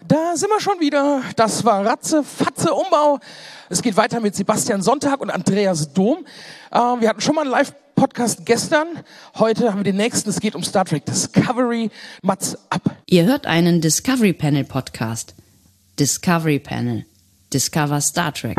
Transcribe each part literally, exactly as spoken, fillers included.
Da sind wir schon wieder. Das war Ratze, Fatze, Umbau. Es geht weiter mit Sebastian Sonntag und Andreas Dom. Äh, wir hatten schon mal einen Live-Podcast gestern. Heute haben wir den nächsten. Es geht um Star Trek Discovery. Mats ab. Ihr hört einen Discovery Panel Podcast. Discovery Panel. Discover Star Trek.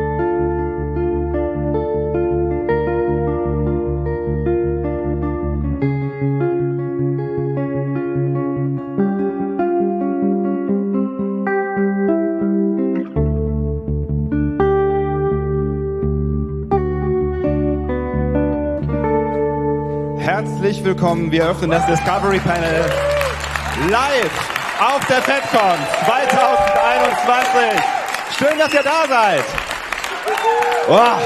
Herzlich willkommen, wir öffnen das Discovery Panel live auf der FedCon zwanzig einundzwanzig. Schön, dass ihr da seid. Boah,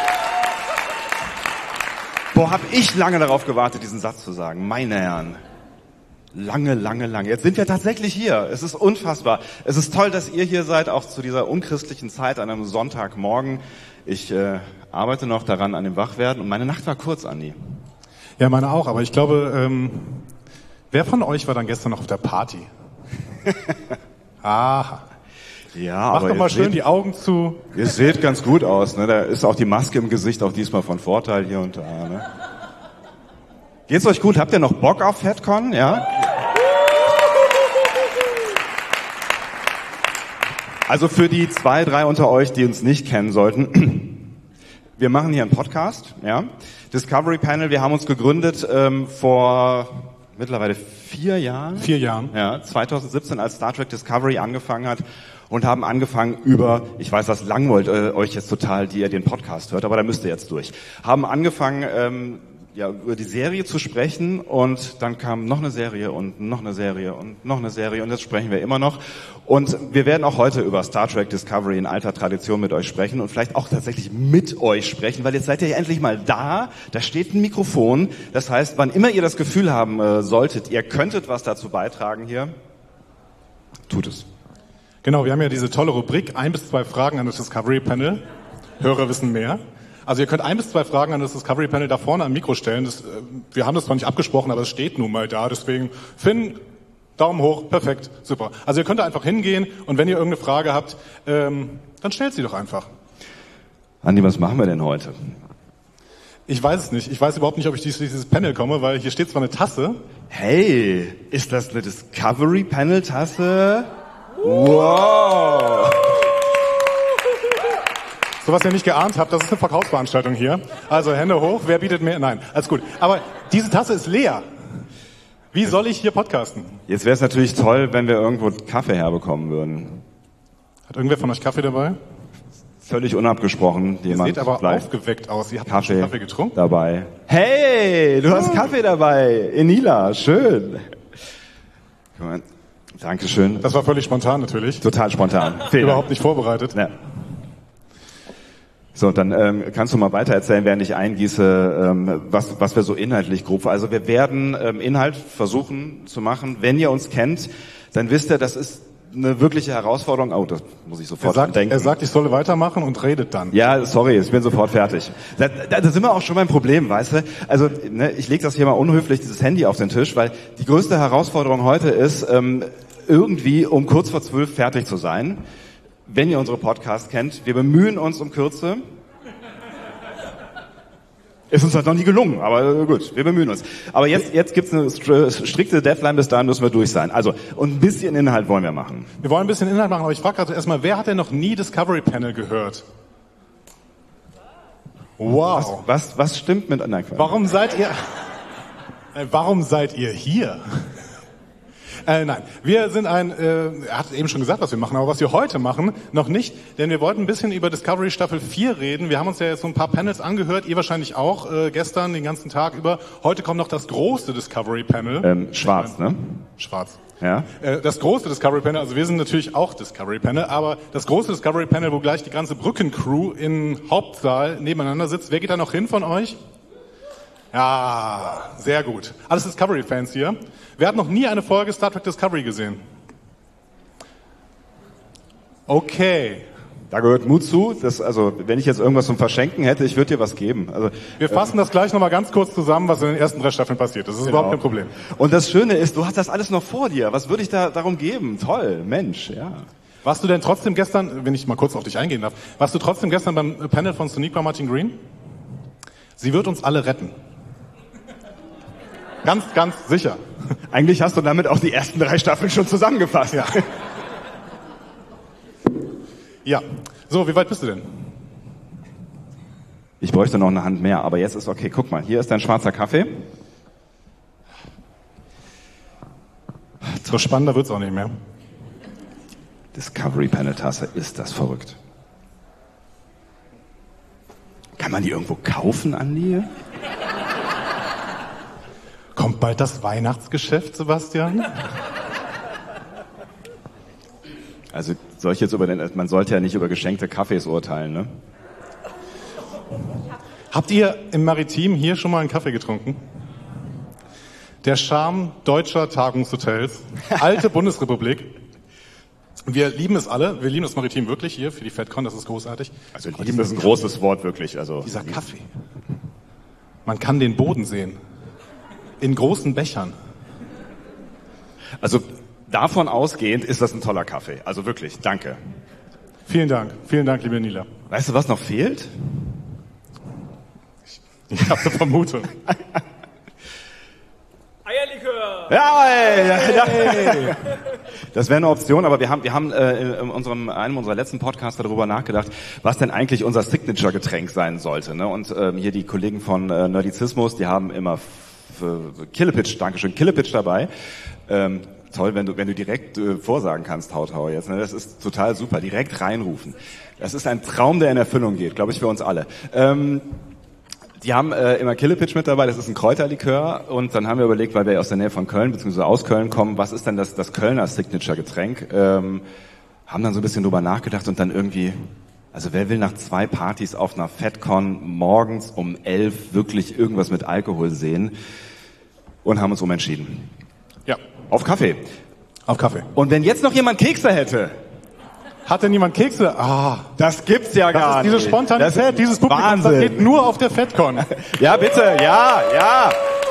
Boah hab ich lange darauf gewartet, diesen Satz zu sagen. Meine Herren, lange, lange, lange. Jetzt sind wir tatsächlich hier. Es ist unfassbar. Es ist toll, dass ihr hier seid, auch zu dieser unchristlichen Zeit an einem Sonntagmorgen. Ich äh, arbeite noch daran, an dem Wachwerden und meine Nacht war kurz, Andi. Ja, meine auch, aber ich glaube, ähm, wer von euch war dann gestern noch auf der Party? Aha. Ja, Macht aber doch mal schön seht, die Augen zu. Ihr seht ganz gut aus, ne? Da ist auch die Maske im Gesicht auch diesmal von Vorteil hier und da, ne? Geht's euch gut? Habt ihr noch Bock auf FedCon? Ja? Also für die zwei, drei unter euch, die uns nicht kennen sollten, wir machen hier einen Podcast, ja? Discovery Panel, wir haben uns gegründet ähm, vor mittlerweile vier Jahren. Vier Jahren. Ja, zwanzig siebzehn, als Star Trek Discovery angefangen hat und haben angefangen über, ich weiß, das langweilt äh, euch jetzt total, die ihr den Podcast hört, aber da müsst ihr jetzt durch. Haben angefangen, ähm, ja, über die Serie zu sprechen und dann kam noch eine Serie und noch eine Serie und noch eine Serie und jetzt sprechen wir immer noch. Und wir werden auch heute über Star Trek Discovery in alter Tradition mit euch sprechen und vielleicht auch tatsächlich mit euch sprechen, weil jetzt seid ihr ja endlich mal da, da steht ein Mikrofon. Das heißt, wann immer ihr das Gefühl haben äh, solltet, ihr könntet was dazu beitragen hier, tut es. Genau, wir haben ja diese tolle Rubrik, ein bis zwei Fragen an das Discovery Panel. Hörer wissen mehr. Also ihr könnt ein bis zwei Fragen an das Discovery Panel da vorne am Mikro stellen. Das, äh, wir haben das zwar nicht abgesprochen, aber es steht nun mal da. Deswegen, Finn, Daumen hoch, perfekt, super. Also ihr könnt da einfach hingehen und wenn ihr irgendeine Frage habt, ähm, dann stellt sie doch einfach. Andi, was machen wir denn heute? Ich weiß es nicht. Ich weiß überhaupt nicht, ob ich durch dieses Panel komme, weil hier steht zwar eine Tasse. Hey, ist das eine Discovery Panel Tasse? Wow! So was ihr nicht geahnt habt, das ist eine Verkaufsveranstaltung hier. Also Hände hoch, wer bietet mehr? Nein, alles gut. Aber diese Tasse ist leer. Wie soll ich hier podcasten? Jetzt wäre es natürlich toll, wenn wir irgendwo Kaffee herbekommen würden. Hat irgendwer von euch Kaffee dabei? Völlig unabgesprochen. Ihr Jemand seht aber vielleicht aufgeweckt aus. Ihr habt Kaffee, Kaffee getrunken? dabei. Hey, du hast Kaffee dabei. Enila, schön. Guck mal, Dankeschön. Das war völlig spontan natürlich. Total spontan. Vielen Überhaupt Dank. nicht vorbereitet. Ja. So, dann ähm, kannst du mal weiter erzählen, während ich eingieße, ähm, was, was wir so inhaltlich grob. Also wir werden ähm, Inhalt versuchen zu machen. Wenn ihr uns kennt, dann wisst ihr, das ist eine wirkliche Herausforderung. Oh, das muss ich Er sofort sagt, denken. er sagt, ich solle weitermachen und redet dann. Ja, sorry, ich bin sofort fertig. Da, da, da sind wir auch schon beim Problem, weißt du? Also ne, ich lege das hier mal unhöflich, dieses Handy auf den Tisch, weil die größte Herausforderung heute ist, ähm, irgendwie um kurz vor zwölf fertig zu sein. Wenn ihr unsere Podcasts kennt, wir bemühen uns um Kürze. Ist uns halt noch nie gelungen, aber gut, wir bemühen uns. Aber jetzt, jetzt gibt's eine strikte Deadline, bis dahin müssen wir durch sein. Also, und ein bisschen Inhalt wollen wir machen. Wir wollen ein bisschen Inhalt machen, aber ich frage gerade erstmal, wer hat denn noch nie Discovery Panel gehört? Wow. Was, was, was stimmt mit... Nein, Warum seid ihr... Äh, Warum seid ihr hier? Äh, nein, wir sind ein, äh, er hat eben schon gesagt, was wir machen, aber was wir heute machen, noch nicht, denn wir wollten ein bisschen über Discovery Staffel vier reden. Wir haben uns ja jetzt so ein paar Panels angehört, ihr wahrscheinlich auch, äh, gestern den ganzen Tag über. Heute kommt noch das große Discovery Panel. Ähm, schwarz, ne? Schwarz. Ja. Äh, das große Discovery Panel, also wir sind natürlich auch Discovery Panel, aber das große Discovery Panel, wo gleich die ganze Brückencrew im Hauptsaal nebeneinander sitzt. Wer geht da noch hin von euch? Ja, sehr gut. Alles Discovery-Fans hier. Wer hat noch nie eine Folge Star Trek Discovery gesehen? Okay. Da gehört Mut zu. Das, also, wenn ich jetzt irgendwas zum Verschenken hätte, ich würde dir was geben. Also, Wir fassen äh, das gleich nochmal ganz kurz zusammen, was in den ersten drei Staffeln passiert. Das ist genau. überhaupt kein Problem. Und das Schöne ist, du hast das alles noch vor dir. Was würde ich da darum geben? Toll, Mensch, ja. Warst du denn trotzdem gestern, wenn ich mal kurz auf dich eingehen darf, warst du trotzdem gestern beim Panel von Sonequa Martin Green? Sie wird uns alle retten. Ganz, ganz sicher. Eigentlich hast du damit auch die ersten drei Staffeln schon zusammengefasst. Ja. Ja. So, wie weit bist du denn? Ich bräuchte noch eine Hand mehr, aber jetzt ist okay. Guck mal, hier ist dein schwarzer Kaffee. So spannender wird's auch nicht mehr. Discovery Panel Tasse, ist das verrückt. Kann man die irgendwo kaufen, Andi? Kommt bald das Weihnachtsgeschäft, Sebastian? Also soll ich jetzt über den, man sollte ja nicht über geschenkte Kaffees urteilen, ne? Habt ihr im Maritim hier schon mal einen Kaffee getrunken? Der Charme deutscher Tagungshotels, alte Bundesrepublik. Wir lieben es alle, wir lieben das Maritim wirklich hier für die FedCon, das ist großartig. Also lieben ist ein großes Wort wirklich. Also dieser Kaffee. Man kann den Boden sehen. In großen Bechern. Also davon ausgehend ist das ein toller Kaffee. Also wirklich, danke. Vielen Dank, vielen Dank, liebe Nila. Weißt du, was noch fehlt? Ich, ich habe eine Vermutung. Eierlikör! Ja, ey, ja, ja. Das wäre eine Option, aber wir haben, wir haben äh, in unserem, einem unserer letzten Podcasts darüber nachgedacht, was denn eigentlich unser Signature-Getränk sein sollte. Ne? Und ähm, hier die Kollegen von äh, Nerdizismus, die haben immer Killepitch, Dankeschön, Killepitch dabei. Ähm, toll, wenn du, wenn du direkt äh, vorsagen kannst, Hautau jetzt. Ne? Das ist total super, direkt reinrufen. Das ist ein Traum, der in Erfüllung geht, glaube ich, für uns alle. Ähm, Die haben äh, immer Killepitch mit dabei, das ist ein Kräuterlikör und dann haben wir überlegt, weil wir ja aus der Nähe von Köln bzw. aus Köln kommen, was ist denn das, das Kölner Signature-Getränk? Ähm, haben dann so ein bisschen drüber nachgedacht und dann irgendwie, also wer will nach zwei Partys auf einer FedCon morgens um elf wirklich irgendwas mit Alkohol sehen? Und haben uns umentschieden. Ja. Auf Kaffee. Auf Kaffee. Und wenn jetzt noch jemand Kekse hätte... Hat denn niemand Kekse? Ah, das gibt's ja das gar ist diese nicht. Spontanität, Das ist dieses Publikum, Wahnsinn. Das geht nur auf der FedCon. Ja, bitte, ja, ja.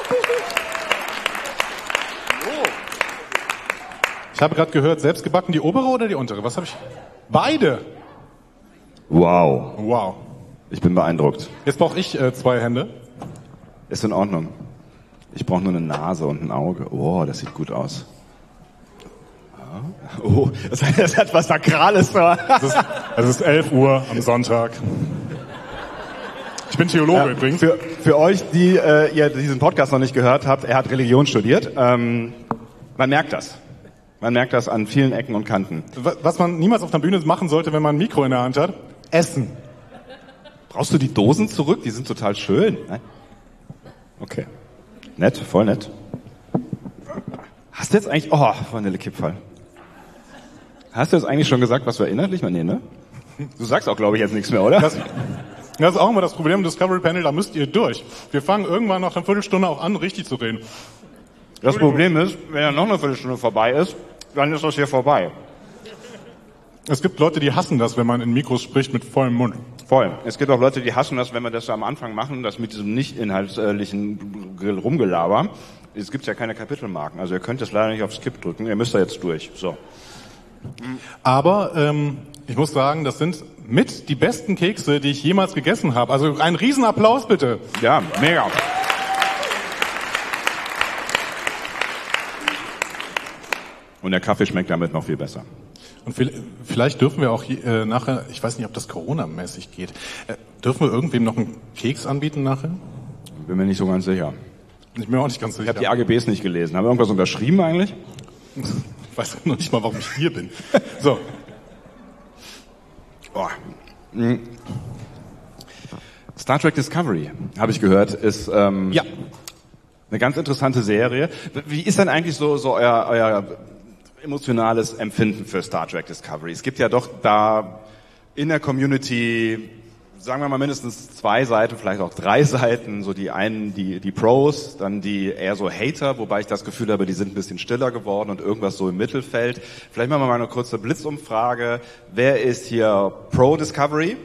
Ich habe gerade gehört, selbstgebacken die obere oder die untere? Was habe ich? Beide. Wow. Wow. Ich bin beeindruckt. Jetzt brauche ich äh, zwei Hände. Ist in Ordnung. Ich brauche nur eine Nase und ein Auge. Oh, das sieht gut aus. Oh, das hat, das hat was Sakrales da. Es ist, es ist elf Uhr am Sonntag. Ich bin Theologe Ja, übrigens. für, für euch, die äh, ihr diesen Podcast noch nicht gehört habt, er hat Religion studiert. Ähm, man merkt das. Man merkt das an vielen Ecken und Kanten. Was man niemals auf der Bühne machen sollte, wenn man ein Mikro in der Hand hat, essen. Brauchst du die Dosen zurück? Die sind total schön. Nein? Okay. Nett, voll nett. Hast du jetzt eigentlich... Oh, Vanillekipferl. Hast du jetzt eigentlich schon gesagt, was wir inhaltlich mal nehmen, ne? Du sagst auch, glaube ich, jetzt nichts mehr, oder? Das, das ist auch immer das Problem im Discovery Panel, da müsst ihr durch. Wir fangen irgendwann nach einer Viertelstunde auch an, richtig zu reden. Das Problem ist, wenn ja noch eine Viertelstunde vorbei ist, dann ist das hier vorbei. Es gibt Leute, die hassen das, wenn man in Mikros spricht mit vollem Mund. Voll. Es gibt auch Leute, die hassen das, wenn wir das am Anfang machen, das mit diesem nicht inhaltlichen Rumgelaber. Es gibt ja keine Kapitelmarken, also ihr könnt jetzt leider nicht auf Skip drücken, ihr müsst da jetzt durch. So. Aber ähm, ich muss sagen, das sind mit die besten Kekse, die ich jemals gegessen habe. Also einen Riesenapplaus bitte. Ja, mega. Und der Kaffee schmeckt damit noch viel besser. Und vielleicht dürfen wir auch äh, nachher, ich weiß nicht, ob das Corona-mäßig geht, äh, dürfen wir irgendwem noch einen Keks anbieten nachher? Bin mir nicht so ganz sicher. Ich bin mir auch nicht ganz sicher. Ich habe die A G Bs nicht gelesen. Haben wir irgendwas unterschrieben eigentlich? Ich weiß noch nicht mal, warum ich hier bin. So. Oh. Star Trek Discovery, habe ich gehört, ist ähm, ja. eine ganz interessante Serie. Wie ist denn eigentlich so, so euer, euer emotionales Empfinden für Star Trek Discovery? Es gibt ja doch da in der Community sagen wir mal mindestens zwei Seiten, vielleicht auch drei Seiten, so die einen, die, die Pros, dann die eher so Hater, wobei ich das Gefühl habe, die sind ein bisschen stiller geworden und irgendwas so im Mittelfeld. Vielleicht machen wir mal eine kurze Blitzumfrage. Wer ist hier Pro Discovery?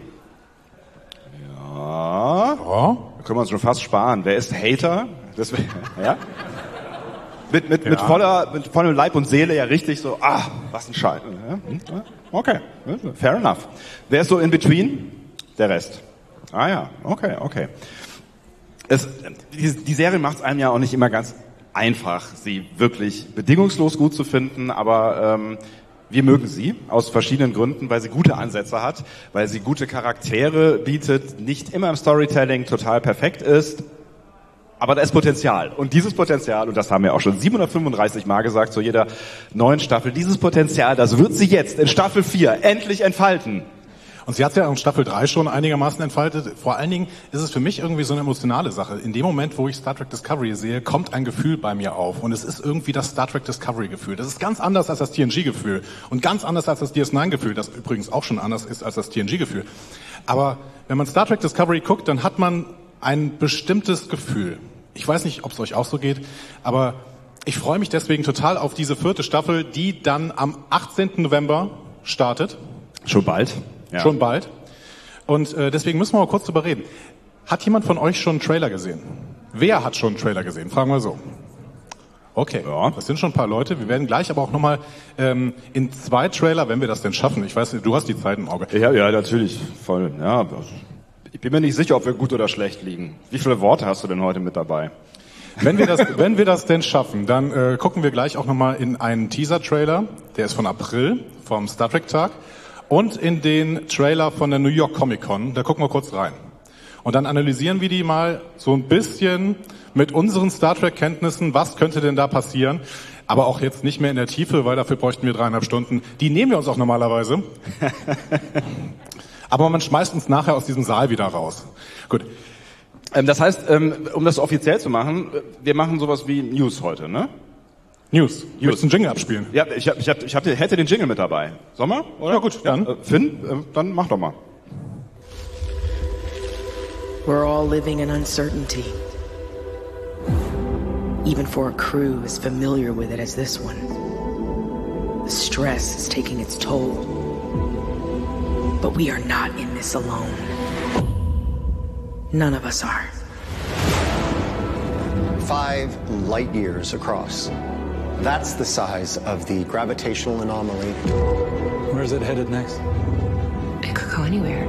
Ja. Oh. Da können wir uns schon fast sparen. Wer ist Hater? Das, ja? Mit, mit, Ja. mit voller, mit vollem Leib und Seele ja richtig so, ah, was ein Scheiß. Ja? Okay, fair enough. Wer ist so in between? Der Rest. Ah ja, okay, okay. Es, die, die Serie macht es einem ja auch nicht immer ganz einfach, sie wirklich bedingungslos gut zu finden, aber ähm, wir mögen sie aus verschiedenen Gründen, weil sie gute Ansätze hat, weil sie gute Charaktere bietet, nicht immer im Storytelling total perfekt ist, aber da ist Potenzial. Und dieses Potenzial, und das haben wir auch schon siebenhundertfünfunddreißig Mal gesagt zu jeder neuen Staffel, dieses Potenzial, das wird sie jetzt in Staffel vier endlich entfalten. Und sie hat es ja in Staffel drei schon einigermaßen entfaltet. Vor allen Dingen ist es für mich irgendwie so eine emotionale Sache. In dem Moment, wo ich Star Trek Discovery sehe, kommt ein Gefühl bei mir auf. Und es ist irgendwie das Star Trek Discovery Gefühl. Das ist ganz anders als das T N G Gefühl. Und ganz anders als das D S neun Gefühl, das übrigens auch schon anders ist als das T N G Gefühl. Aber wenn man Star Trek Discovery guckt, dann hat man ein bestimmtes Gefühl. Ich weiß nicht, ob es euch auch so geht, aber ich freue mich deswegen total auf diese vierte Staffel, die dann am achtzehnten November startet. Schon bald. Ja. Schon bald. Und äh, deswegen müssen wir mal kurz drüber reden. Hat jemand von euch schon einen Trailer gesehen? Wer hat schon einen Trailer gesehen? Fragen wir so. Okay, Ja. das sind schon ein paar Leute. Wir werden gleich aber auch nochmal ähm, in zwei Trailer, wenn wir das denn schaffen. Ich weiß nicht, du hast die Zeit im Auge. Ja, ja, natürlich, voll. Ja, ich bin mir nicht sicher, ob wir gut oder schlecht liegen. Wie viele Worte hast du denn heute mit dabei? Wenn wir das, wenn wir das denn schaffen, dann äh, gucken wir gleich auch nochmal in einen Teaser-Trailer, der ist von April, vom Star Trek-Tag, und in den Trailer von der New York Comic Con. Da gucken wir kurz rein. Und dann analysieren wir die mal so ein bisschen mit unseren Star Trek-Kenntnissen, was könnte denn da passieren. Aber auch jetzt nicht mehr in der Tiefe, weil dafür bräuchten wir dreieinhalb Stunden. Die nehmen wir uns auch normalerweise. Aber man schmeißt uns nachher aus diesem Saal wieder raus. Gut. Ähm, das heißt, ähm, um das offiziell zu machen, wir machen sowas wie News heute, ne? News. Möchtest du einen Jingle abspielen? Ja, ich, hab, ich, hab, ich hab, hätte den Jingle mit dabei. Sollen wir? Oder? Ja, gut, dann. Äh, Finn, äh, dann mach doch mal. We're all living in uncertainty. Even for a crew as familiar with it as this one. The stress is taking its toll. But we are not in this alone. None of us are. Five light years across. That's the size of the gravitational anomaly. Where's it headed next? It could go anywhere.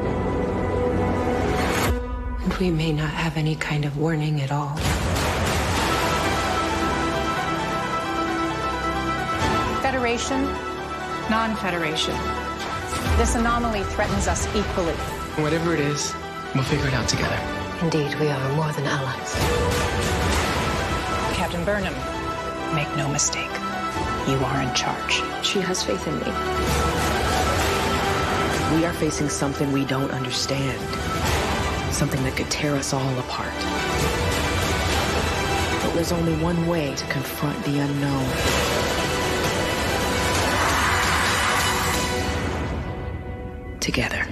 And we may not have any kind of warning at all. Federation, non-federation. This anomaly threatens us equally. Whatever it is, we'll figure it out together. Indeed, we are more than allies. Captain Burnham, make no mistake. You are in charge. She has faith in me. We are facing something we don't understand. Something that could tear us all apart. But there's only one way to confront the unknown. Together.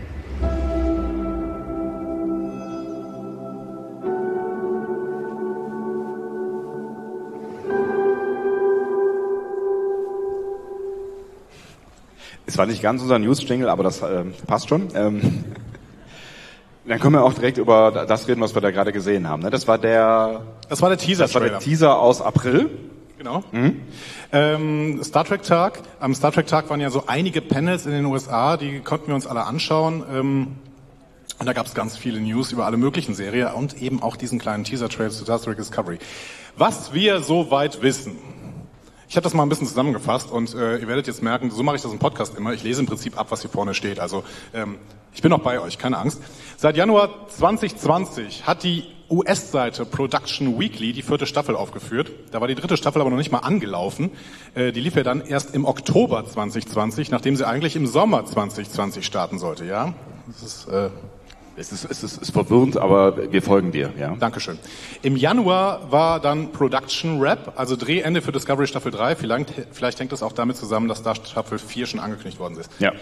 Es war nicht ganz unser News-Jingle, aber das äh, passt schon. Ähm, dann können wir auch direkt über das reden, was wir da gerade gesehen haben. Ne? Das war der, Das war der das war Teaser-Trailer. der Teaser aus April. Genau. Mhm. Ähm, Star Trek Tag. Am Star Trek Tag waren ja so einige Panels in den U S A, die konnten wir uns alle anschauen. Ähm, und da gab es ganz viele News über alle möglichen Serien und eben auch diesen kleinen Teaser-Trailer zu Star Trek Discovery. Was wir soweit wissen. Ich habe das mal ein bisschen zusammengefasst und äh, ihr werdet jetzt merken, so mache ich das im Podcast immer. Ich lese im Prinzip ab, was hier vorne steht. Also ähm, ich bin auch bei euch, keine Angst. Seit Januar zwanzig zwanzig hat die U S-Seite Production Weekly die vierte Staffel aufgeführt. Da war die dritte Staffel aber noch nicht mal angelaufen. Äh, die lief ja dann erst im Oktober zwanzig zwanzig, nachdem sie eigentlich im Sommer zwanzig zwanzig starten sollte. Ja, das ist... Äh, Es ist, es ist, ist verwirrend, aber wir folgen dir. Ja. Dankeschön. Im Januar war dann Production Wrap, also Drehende für Discovery Staffel drei. Vielleicht, vielleicht hängt das auch damit zusammen, dass da Staffel vier schon angekündigt worden ist. Ja.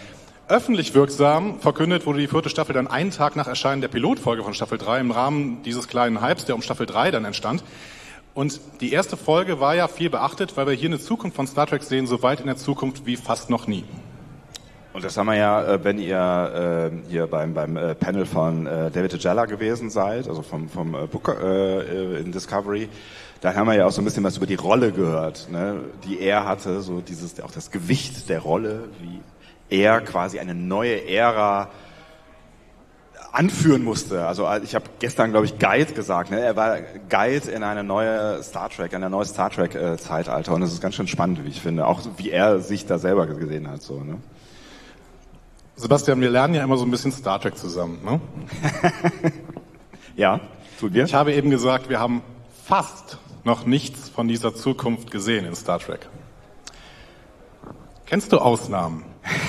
öffentlich wirksam verkündet wurde die vierte Staffel dann einen Tag nach Erscheinen der Pilotfolge von Staffel drei im Rahmen dieses kleinen Hypes, der um Staffel drei dann entstand. Und die erste Folge war ja viel beachtet, weil wir hier eine Zukunft von Star Trek sehen, so weit in der Zukunft wie fast noch nie. Und das haben wir ja, wenn ihr äh, hier beim beim äh, Panel von äh, David Ajala gewesen seid, also vom vom äh, Booker äh, in Discovery, da haben wir ja auch so ein bisschen was über die Rolle gehört, ne, die er hatte, so dieses auch das Gewicht der Rolle, wie er quasi eine neue Ära anführen musste. Also ich habe gestern, glaube ich, Guide gesagt. Ne? Er war Guide in eine neue Star Trek, in ein neues Star Trek äh, Zeitalter. Und das ist ganz schön spannend, wie ich finde. Auch wie er sich da selber gesehen hat. So, ne? Sebastian, wir lernen ja immer so ein bisschen Star Trek zusammen. Ne? Ja, tun wir. Ich habe eben gesagt, wir haben fast noch nichts von dieser Zukunft gesehen in Star Trek. Kennst du Ausnahmen?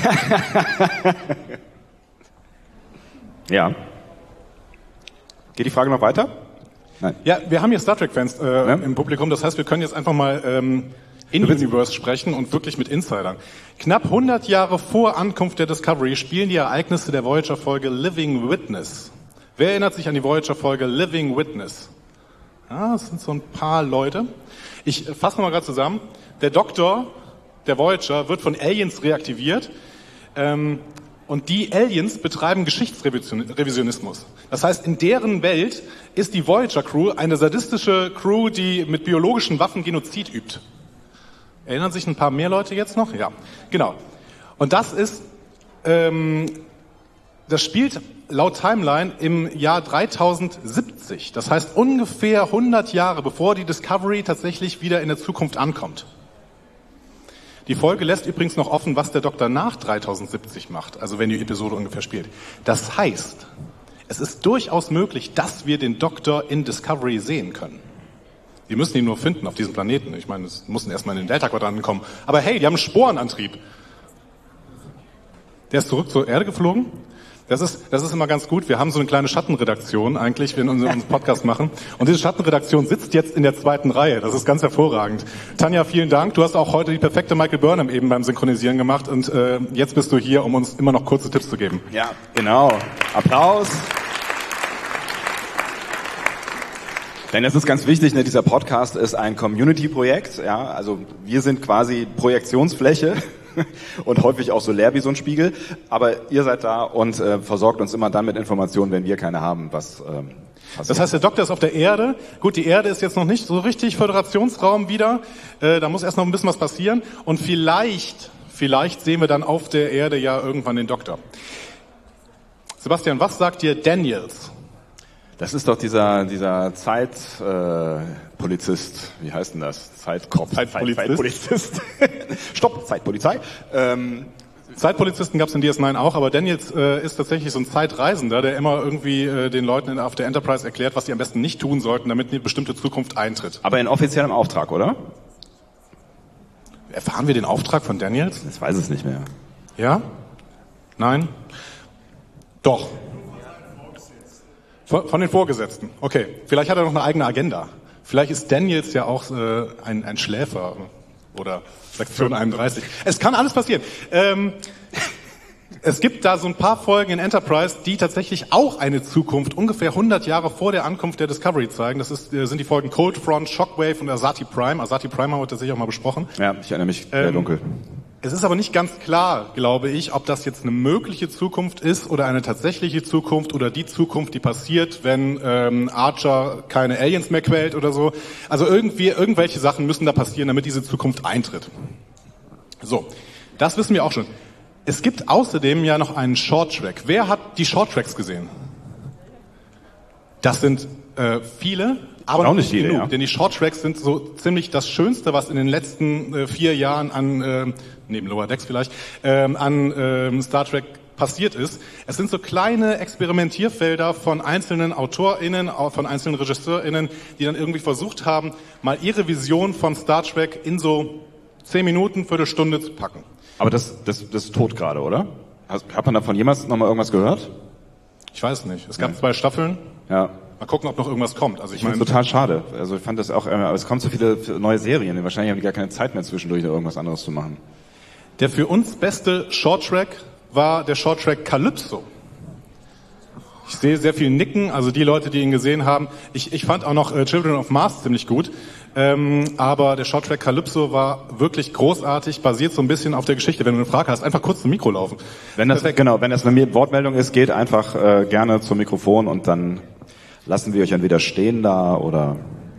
Ja. Geht die Frage noch weiter? Nein. Ja, wir haben hier Star Trek-Fans äh, ja? im Publikum. Das heißt, wir können jetzt einfach mal ähm, in-Universe sprechen und wirklich mit Insidern. Knapp hundert Jahre vor Ankunft der Discovery spielen die Ereignisse der Voyager-Folge Living Witness. Wer erinnert sich an die Voyager-Folge Living Witness? Ja, das sind so ein paar Leute. Ich äh, fasse mal gerade zusammen. Der Doktor der Voyager wird von Aliens reaktiviert. Ähm, Und die Aliens betreiben Geschichtsrevisionismus. Das heißt, in deren Welt ist die Voyager-Crew eine sadistische Crew, die mit biologischen Waffen Genozid übt. Erinnern sich ein paar mehr Leute jetzt noch? Ja, genau. Und das ist, ähm, das spielt laut Timeline im Jahr dreitausendsiebzig. Das heißt ungefähr hundert Jahre, bevor die Discovery tatsächlich wieder in der Zukunft ankommt. Die Folge lässt übrigens noch offen, was der Doktor nach dreitausendsiebzig macht, also wenn die Episode ungefähr spielt. Das heißt, es ist durchaus möglich, dass wir den Doktor in Discovery sehen können. Wir müssen ihn nur finden auf diesem Planeten. Ich meine, es mussten erstmal in den Delta-Quadranten kommen. Aber hey, die haben einen Sporenantrieb. Der ist zurück zur Erde geflogen. Das ist, das ist immer ganz gut. Wir haben so eine kleine Schattenredaktion eigentlich, wenn wir unseren Podcast machen. Und diese Schattenredaktion sitzt jetzt in der zweiten Reihe. Das ist ganz hervorragend. Tanja, vielen Dank. Du hast auch heute die perfekte Michael Burnham eben beim Synchronisieren gemacht. Und äh, jetzt bist du hier, um uns immer noch kurze Tipps zu geben. Ja, genau. Applaus. Denn es ist ganz wichtig, ne, dieser Podcast ist ein Community-Projekt. Ja, also wir sind quasi Projektionsfläche. Und häufig auch so leer wie so ein Spiegel. Aber ihr seid da und äh, versorgt uns immer dann mit Informationen, wenn wir keine haben, was ähm, passiert. Das heißt, der Doktor ist auf der Erde. Gut, die Erde ist jetzt noch nicht so richtig Föderationsraum wieder. Äh, da muss erst noch ein bisschen was passieren. Und vielleicht, vielleicht sehen wir dann auf der Erde ja irgendwann den Doktor. Sebastian, was sagt dir Daniels? Das ist doch dieser dieser Zeitpolizist. Äh, Wie heißt denn das? Zeitkopf. Zeitpolizist. Zeitpolizist. Stopp, Zeitpolizei. Ähm, Zeitpolizisten gab es in D S neun auch, aber Daniels äh, ist tatsächlich so ein Zeitreisender, der immer irgendwie äh, den Leuten in, auf der Enterprise erklärt, was sie am besten nicht tun sollten, damit eine bestimmte Zukunft eintritt. Aber in offiziellem Auftrag, oder? Erfahren wir den Auftrag von Daniels? Ich weiß es nicht mehr. Ja? Nein? Doch. Von, von den Vorgesetzten. Okay. Vielleicht hat er noch eine eigene Agenda. Vielleicht ist Daniels ja auch äh, ein, ein Schläfer oder Sektion einunddreißig. Es kann alles passieren. Ähm, es gibt da so ein paar Folgen in Enterprise, die tatsächlich auch eine Zukunft ungefähr hundert Jahre vor der Ankunft der Discovery zeigen. Das ist, sind die Folgen Cold Front, Shockwave und Asati Prime. Asati Prime haben wir tatsächlich auch mal besprochen. Ja, ich erinnere mich sehr ähm, dunkel. Es ist aber nicht ganz klar, glaube ich, ob das jetzt eine mögliche Zukunft ist oder eine tatsächliche Zukunft oder die Zukunft, die passiert, wenn ähm, Archer keine Aliens mehr quält oder so. Also irgendwie irgendwelche Sachen müssen da passieren, damit diese Zukunft eintritt. So, das wissen wir auch schon. Es gibt außerdem ja noch einen Shorttrack. Wer hat die Shorttracks gesehen? Das sind äh, viele. Aber auch nicht viele, genug, ja. Denn die Shorttracks sind so ziemlich das Schönste, was in den letzten äh, vier Jahren an, äh, neben Lower Decks vielleicht, ähm, an ähm, Star Trek passiert ist. Es sind so kleine Experimentierfelder von einzelnen AutorInnen, von einzelnen RegisseurInnen, die dann irgendwie versucht haben, mal ihre Vision von Star Trek in so zehn Minuten, Viertelstunde zu packen. Aber das, das, das ist tot gerade, oder? Hat man davon jemals noch mal irgendwas gehört? Ich weiß nicht. Es gab ja. zwei Staffeln. Ja. Mal gucken, ob noch irgendwas kommt. Also ich, ich meine, total schade. Also ich fand das auch, aber es kommen so viele neue Serien. Wahrscheinlich haben die gar keine Zeit mehr zwischendurch, irgendwas anderes zu machen. Der für uns beste Shorttrack war der Shorttrack Calypso. Ich sehe sehr viel Nicken, also die Leute, die ihn gesehen haben. Ich, ich fand auch noch äh, Children of Mars ziemlich gut. Ähm, aber der Shorttrack Calypso war wirklich großartig, basiert so ein bisschen auf der Geschichte. Wenn du eine Frage hast, einfach kurz zum Mikro laufen. Wenn das, genau, wenn das eine Wortmeldung ist, geht einfach äh, gerne zum Mikrofon und dann lassen wir euch entweder stehen da oder...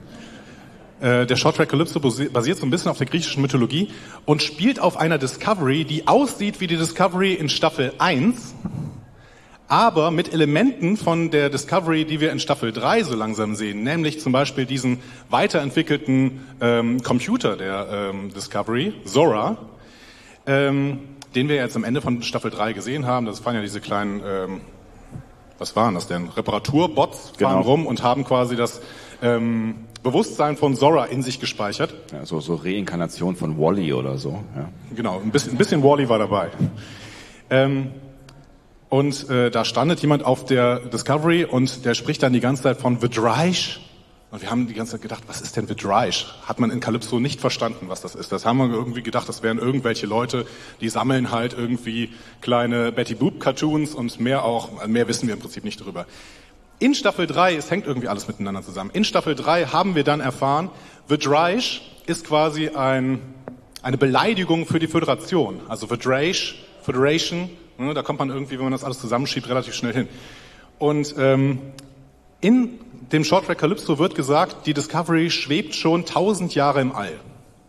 Äh, der Shorttrack Calypso basiert so ein bisschen auf der griechischen Mythologie und spielt auf einer Discovery, die aussieht wie die Discovery in Staffel eins, aber mit Elementen von der Discovery, die wir in Staffel drei so langsam sehen, nämlich zum Beispiel diesen weiterentwickelten ähm, Computer der ähm, Discovery, Zora, ähm, den wir jetzt am Ende von Staffel drei gesehen haben. Das waren ja diese kleinen, ähm, was waren das denn? Reparaturbots genau. fahren rum und haben quasi das ähm, Bewusstsein von Zora in sich gespeichert. Ja, so, so Reinkarnation von Wall-E oder so. Ja. Genau, ein bisschen, ein bisschen Wall-E war dabei. Ähm, Und äh, da standet jemand auf der Discovery und der spricht dann die ganze Zeit von Vidraish. Und wir haben die ganze Zeit gedacht, was ist denn Vidraish? Hat man in Calypso nicht verstanden, was das ist. Das haben wir irgendwie gedacht, das wären irgendwelche Leute, die sammeln halt irgendwie kleine Betty Boop Cartoons und mehr auch, mehr wissen wir im Prinzip nicht darüber. In Staffel drei, es hängt irgendwie alles miteinander zusammen. In Staffel drei haben wir dann erfahren, Vidraish ist quasi ein, eine Beleidigung für die Föderation. Also Vidraish, Federation, da kommt man irgendwie, wenn man das alles zusammenschiebt, relativ schnell hin. Und ähm, in dem Shorttrack Calypso wird gesagt, die Discovery schwebt schon tausend Jahre im All.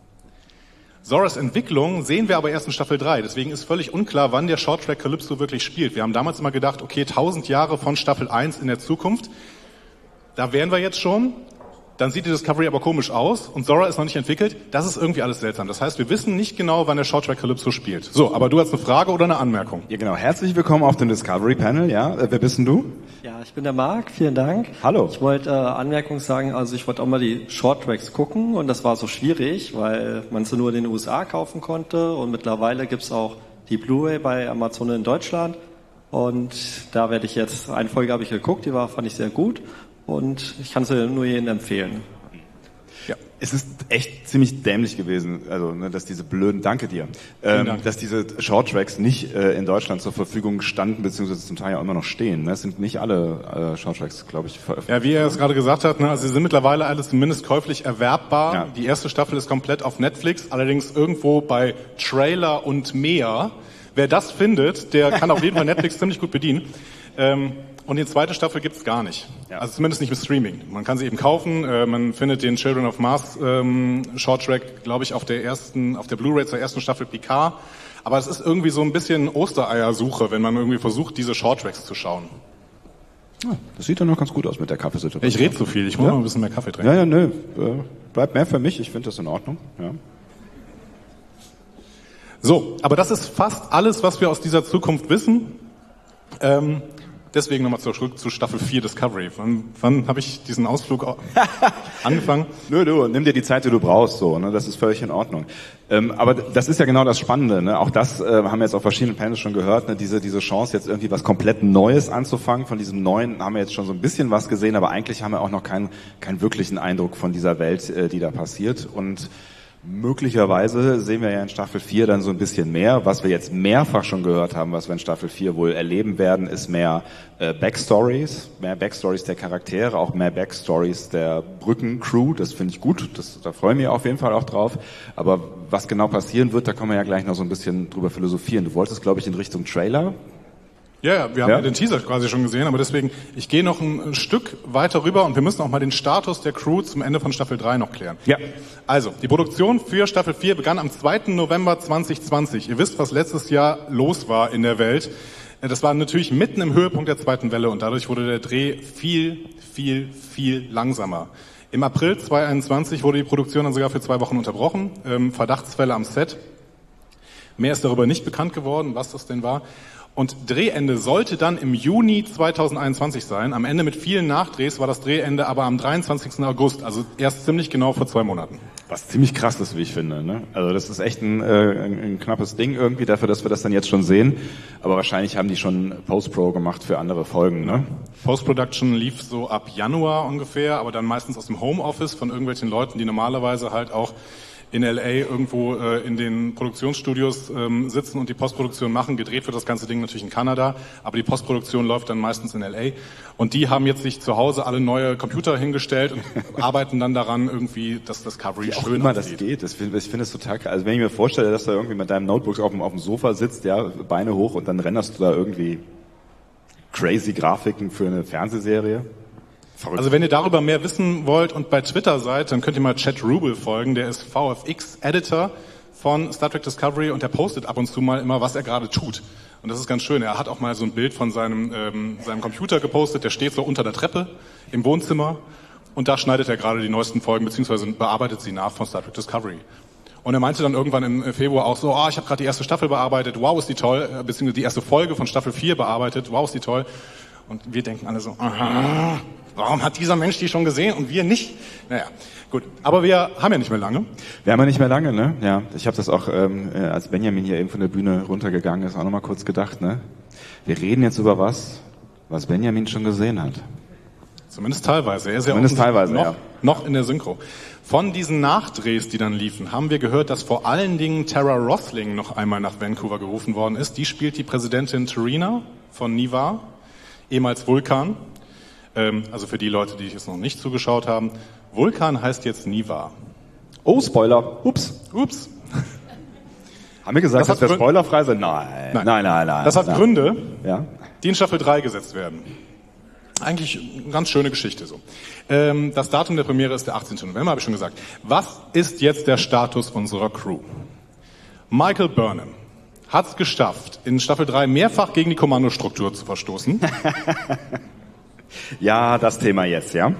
Zoras Entwicklung sehen wir aber erst in Staffel drei. Deswegen ist völlig unklar, wann der Shorttrack Calypso wirklich spielt. Wir haben damals immer gedacht, okay, tausend Jahre von Staffel eins in der Zukunft. Da wären wir jetzt schon. Dann sieht die Discovery aber komisch aus und Zora ist noch nicht entwickelt. Das ist irgendwie alles seltsam. Das heißt, wir wissen nicht genau, wann der Shorttrack Calypso spielt. So, aber du hast eine Frage oder eine Anmerkung? Ja, genau. Herzlich willkommen auf dem Discovery Panel. Ja, äh, wer bist denn du? Ja, ich bin der Marc. Vielen Dank. Hallo. Ich wollte äh, Anmerkung sagen, also ich wollte auch mal die Shorttracks gucken und das war so schwierig, weil man sie nur in den U S A kaufen konnte und mittlerweile gibt's auch die Blu-ray bei Amazon in Deutschland und da werde ich jetzt, eine Folge habe ich geguckt, die war, fand ich sehr gut. Und ich kann sie nur jedem empfehlen. Ja, es ist echt ziemlich dämlich gewesen, also ne, dass diese blöden, danke dir, ähm, Dank. dass diese Shorttracks nicht äh, in Deutschland zur Verfügung standen, beziehungsweise zum Teil ja immer noch stehen. Ne? Es sind nicht alle äh, Shorttracks, glaube ich, veröffentlicht. Ja, wie er es gerade gesagt hat, ne, also sie sind mittlerweile alle zumindest käuflich erwerbbar. Ja. Die erste Staffel ist komplett auf Netflix, allerdings irgendwo bei Trailer und mehr. Wer das findet, der kann auf jeden Fall Netflix ziemlich gut bedienen. Ähm, Und die zweite Staffel gibt's gar nicht. Ja. Also zumindest nicht mit Streaming. Man kann sie eben kaufen. Äh, man findet den Children of Mars ähm, Shorttrack, glaube ich, auf der ersten, auf der Blu-ray zur ersten Staffel Picard. Aber es ist irgendwie so ein bisschen Ostereiersuche, wenn man irgendwie versucht, diese Shorttracks zu schauen. Ja, das sieht doch noch ganz gut aus mit der Kaffeesituation. Ich rede zu viel. Ich muss ja? mal ein bisschen mehr Kaffee trinken. Ja, ja, nö. Äh, bleibt mehr für mich. Ich finde das in Ordnung. Ja. So, aber das ist fast alles, was wir aus dieser Zukunft wissen. Ähm, Deswegen nochmal zurück zu Staffel vier Discovery. Wann, wann habe ich diesen Ausflug angefangen? Nö, du, nimm dir die Zeit, die du brauchst, so, ne? Das ist völlig in Ordnung. Ähm, aber das ist ja genau das Spannende, ne? Auch das äh, haben wir jetzt auf verschiedenen Panels schon gehört, ne? Diese, diese Chance, jetzt irgendwie was komplett Neues anzufangen. Von diesem Neuen haben wir jetzt schon so ein bisschen was gesehen, aber eigentlich haben wir auch noch keinen, keinen wirklichen Eindruck von dieser Welt, äh, die da passiert. Und möglicherweise sehen wir ja in Staffel vier dann so ein bisschen mehr. Was wir jetzt mehrfach schon gehört haben, was wir in Staffel vier wohl erleben werden, ist mehr äh, Backstories, mehr Backstories der Charaktere, auch mehr Backstories der Brückencrew. Das finde ich gut, das, da freue ich mich auf jeden Fall auch drauf. Aber was genau passieren wird, da können wir ja gleich noch so ein bisschen drüber philosophieren. Du wolltest, glaube ich, in Richtung Trailer. Ja, ja, wir haben Ja? ja den Teaser quasi schon gesehen, aber deswegen, ich gehe noch ein Stück weiter rüber und wir müssen auch mal den Status der Crew zum Ende von Staffel drei noch klären. Ja. Also, die Produktion für Staffel vier begann am zweiten November zwanzig zwanzig. Ihr wisst, was letztes Jahr los war in der Welt. Das war natürlich mitten im Höhepunkt der zweiten Welle und dadurch wurde der Dreh viel, viel, viel langsamer. Im April zwanzig einundzwanzig wurde die Produktion dann sogar für zwei Wochen unterbrochen. Ähm, Verdachtsfälle am Set. Mehr ist darüber nicht bekannt geworden, was das denn war. Und Drehende sollte dann im Juni zwanzig einundzwanzig sein. Am Ende mit vielen Nachdrehs war das Drehende aber am dreiundzwanzigsten August, also erst ziemlich genau vor zwei Monaten. Was ziemlich krass ist, wie ich finde. Ne? Also das ist echt ein, äh, ein, ein knappes Ding irgendwie dafür, dass wir das dann jetzt schon sehen. Aber wahrscheinlich haben die schon Post-Pro gemacht für andere Folgen. Ne? Post-Production lief so ab Januar ungefähr, aber dann meistens aus dem Homeoffice von irgendwelchen Leuten, die normalerweise halt auch in L A irgendwo äh, in den Produktionsstudios ähm, sitzen und die Postproduktion machen. Gedreht wird das ganze Ding natürlich in Kanada, aber die Postproduktion läuft dann meistens in L A. Und die haben jetzt sich zu Hause alle neue Computer hingestellt und arbeiten dann daran irgendwie, dass das Discovery Wie auch schön immer aussieht. das geht. Das find, ich finde es total krass. Also wenn ich mir vorstelle, dass du irgendwie mit deinem Notebook auf dem, auf dem Sofa sitzt, ja, Beine hoch und dann renderst du da irgendwie crazy Grafiken für eine Fernsehserie. Verrückt. Also wenn ihr darüber mehr wissen wollt und bei Twitter seid, dann könnt ihr mal Chad Rubel folgen. Der ist V F X-Editor von Star Trek Discovery und der postet ab und zu mal immer, was er gerade tut. Und das ist ganz schön. Er hat auch mal so ein Bild von seinem, ähm, seinem Computer gepostet. Der steht so unter der Treppe im Wohnzimmer und da schneidet er gerade die neuesten Folgen beziehungsweise bearbeitet sie nach von Star Trek Discovery. Und er meinte dann irgendwann im Februar auch so, ah, oh, ich habe gerade die erste Staffel bearbeitet, wow, ist die toll, beziehungsweise die erste Folge von Staffel vier bearbeitet, wow, ist die toll. Und wir denken alle so, aha, warum hat dieser Mensch die schon gesehen und wir nicht? Naja, gut. Aber wir haben ja nicht mehr lange. Wir haben ja nicht mehr lange, ne? Ja, ich habe das auch, ähm, als Benjamin hier eben von der Bühne runtergegangen ist, auch nochmal kurz gedacht, ne? Wir reden jetzt über was, was Benjamin schon gesehen hat. Zumindest teilweise. Er ist ja Zumindest teilweise, noch, ja. noch in der Synchro. Von diesen Nachdrehs, die dann liefen, haben wir gehört, dass vor allen Dingen Tara Rothling noch einmal nach Vancouver gerufen worden ist. Die spielt die Präsidentin Terina von Niva, ehemals Vulkan. Ähm, also für die Leute, die jetzt noch nicht zugeschaut haben. Vulkan heißt jetzt Niva. Oh, Spoiler. Ups. Ups. Haben wir gesagt, das dass wir spoilerfrei sind? Nein. Nein, nein, nein. nein das hat nein. Gründe, ja? die in Staffel drei gesetzt werden. Eigentlich eine ganz schöne Geschichte so. Ähm, das Datum der Premiere ist der achtzehnten November, habe ich schon gesagt. Was ist jetzt der Status unserer Crew? Michael Burnham hat es geschafft, in Staffel drei mehrfach gegen die Kommandostruktur zu verstoßen. Ja, das Thema jetzt, ja?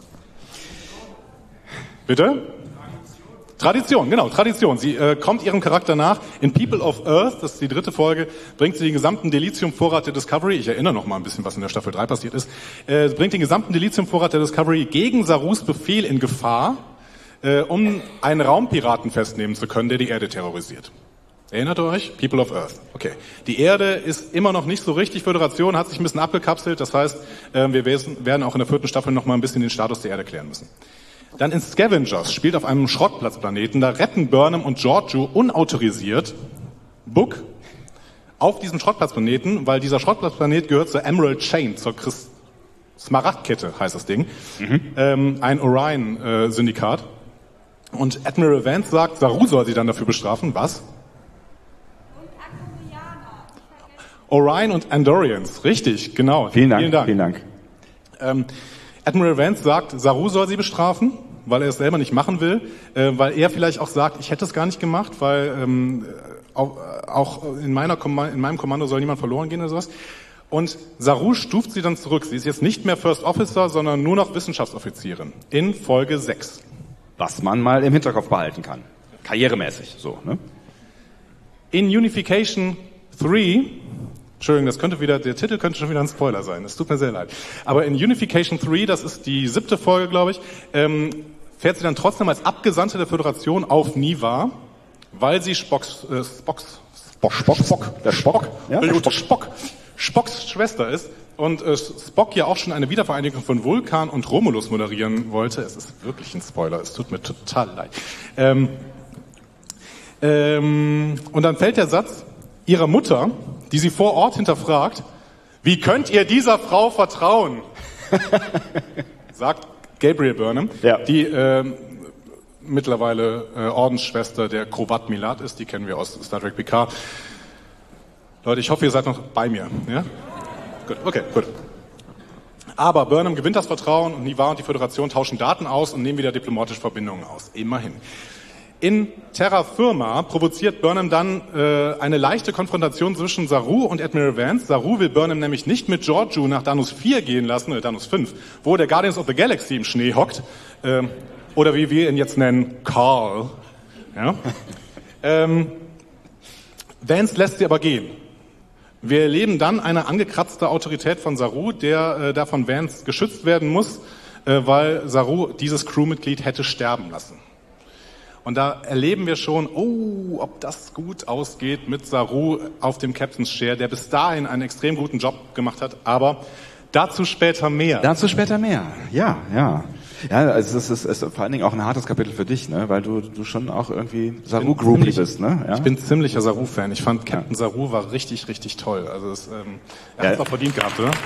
Bitte? Tradition, genau, Tradition. Sie äh, kommt ihrem Charakter nach. In People of Earth, das ist die dritte Folge, bringt sie den gesamten Dilithium-Vorrat der Discovery, ich erinnere noch mal ein bisschen, was in der Staffel drei passiert ist, äh, bringt den gesamten Dilithium-Vorrat der Discovery gegen Sarus Befehl in Gefahr, äh, um einen Raumpiraten festnehmen zu können, der die Erde terrorisiert. Erinnert ihr euch? People of Earth. Okay. Die Erde ist immer noch nicht so richtig. Föderation hat sich ein bisschen abgekapselt. Das heißt, äh, wir werden auch in der vierten Staffel noch mal ein bisschen den Status der Erde klären müssen. Dann in Scavengers spielt auf einem Schrottplatzplaneten, da retten Burnham und Giorgio unautorisiert Book auf diesem Schrottplatzplaneten, weil dieser Schrottplatzplanet gehört zur Emerald Chain, zur Christ- Smaragdkette heißt das Ding, mhm. ähm, ein Orion-Syndikat. Äh, und Admiral Vance sagt, Saru soll sie dann dafür bestrafen. Was? Orion und Andorians, richtig, genau. Vielen Dank. Vielen Dank. Vielen Dank. Ähm, Admiral Vance sagt, Saru soll sie bestrafen, weil er es selber nicht machen will, äh, weil er vielleicht auch sagt, ich hätte es gar nicht gemacht, weil ähm, auch, auch in, meiner Kommando, in meinem Kommando soll niemand verloren gehen oder sowas. Und Saru stuft sie dann zurück. Sie ist jetzt nicht mehr First Officer, sondern nur noch Wissenschaftsoffizierin in Folge sechs. Was man mal im Hinterkopf behalten kann. Karrieremäßig, so, ne? In Unification drei, Entschuldigung, das könnte wieder, der Titel könnte schon wieder ein Spoiler sein, das tut mir sehr leid. Aber in Unification drei, das ist die siebte Folge, glaube ich, ähm, fährt sie dann trotzdem als Abgesandte der Föderation auf Niva, weil sie Spocks, äh, Spocks, Spock, Spock, Spock, der Spock, ja, der Spock. Spock, Spocks Schwester ist und äh, Spock ja auch schon eine Wiedervereinigung von Vulkan und Romulus moderieren wollte. Es ist wirklich ein Spoiler, es tut mir total leid. Ähm, ähm, und dann fällt der Satz ihrer Mutter, die sie vor Ort hinterfragt, wie könnt ihr dieser Frau vertrauen? Sagt Gabriel Burnham, ja. die äh, mittlerweile äh, Ordensschwester der Krovat Milat ist, die kennen wir aus Star Trek Picard. Leute, ich hoffe, ihr seid noch bei mir. Ja? Gut, okay, gut. Aber Burnham gewinnt das Vertrauen und Niva und die Föderation tauschen Daten aus und nehmen wieder diplomatische Verbindungen aus. Immerhin. In Terra Firma provoziert Burnham dann äh, eine leichte Konfrontation zwischen Saru und Admiral Vance. Saru will Burnham nämlich nicht mit Giorgio nach Danus vier gehen lassen, oder Danus fünf, wo der Guardians of the Galaxy im Schnee hockt. Äh, oder wie wir ihn jetzt nennen, Carl. Ja? ähm, Vance lässt sie aber gehen. Wir erleben dann eine angekratzte Autorität von Saru, der äh, da von Vance geschützt werden muss, äh, weil Saru dieses Crewmitglied hätte sterben lassen. Und da erleben wir schon, oh, ob das gut ausgeht mit Saru auf dem Captain's Chair, der bis dahin einen extrem guten Job gemacht hat, aber dazu später mehr. Dazu später mehr, ja, ja. Ja, also es ist, es ist vor allen Dingen auch ein hartes Kapitel für dich, ne? Weil du du schon auch irgendwie Saru-Groupie bist, ne? Ja? Ich bin ziemlicher Saru-Fan. Ich fand Captain ja. Saru war richtig, richtig toll. Also es, ähm, er ja. hat es auch verdient gehabt, oder?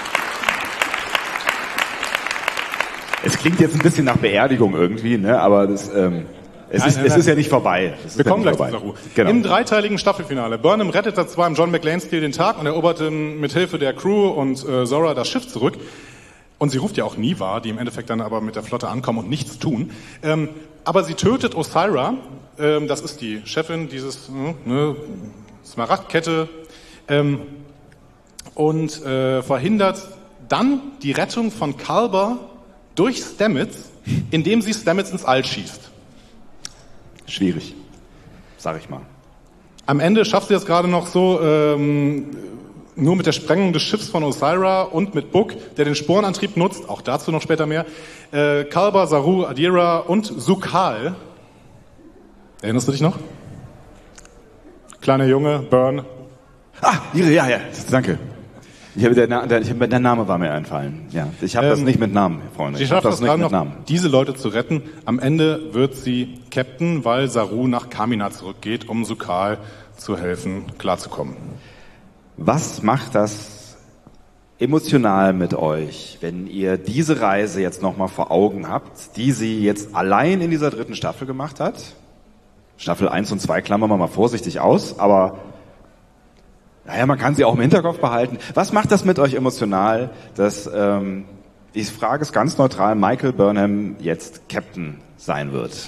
Es klingt jetzt ein bisschen nach Beerdigung irgendwie, ne? Aber das, ähm, es, nein, ist, nein, es nein. ist ja nicht vorbei. Es Wir kommen ja gleich zu Saru. Genau. Im dreiteiligen Staffelfinale. Burnham rettete zwar im John McClane-Stil den Tag und eroberte mit Hilfe der Crew und äh, Zora das Schiff zurück. Und sie ruft ja auch Niva, die im Endeffekt dann aber mit der Flotte ankommen und nichts tun. Ähm, aber sie tötet Osyraa, ähm, das ist die Chefin dieses äh, ne, Smaragdkette, ähm, und äh, verhindert dann die Rettung von Culber durch Stamets, indem sie Stamets ins All schießt. Schwierig, sag ich mal. Am Ende schafft sie das gerade noch so, ähm, nur mit der Sprengung des Schiffs von Osyraa und mit Book, der den Sporenantrieb nutzt, auch dazu noch später mehr, äh, Culber, Saru, Adira und Su'Kal. Erinnerst du dich noch? Kleiner Junge, Burn. Ah, ihre, ja, ja, danke. Ich habe der, der, der Name war mir einfallen. Ja, ich habe ähm, das nicht mit Namen, Freunde. Sie schafft das gerade noch, Namen. diese Leute zu retten. Am Ende wird sie Captain, weil Saru nach Kamina zurückgeht, um Su'Kal zu helfen, klarzukommen. Was macht das emotional mit euch, wenn ihr diese Reise jetzt nochmal vor Augen habt, die sie jetzt allein in dieser dritten Staffel gemacht hat? Staffel eins und zwei klammern wir mal vorsichtig aus, aber naja, man kann sie auch im Hinterkopf behalten. Was macht das mit euch emotional, dass, ähm, ich frage es ganz neutral, Michael Burnham jetzt Captain sein wird?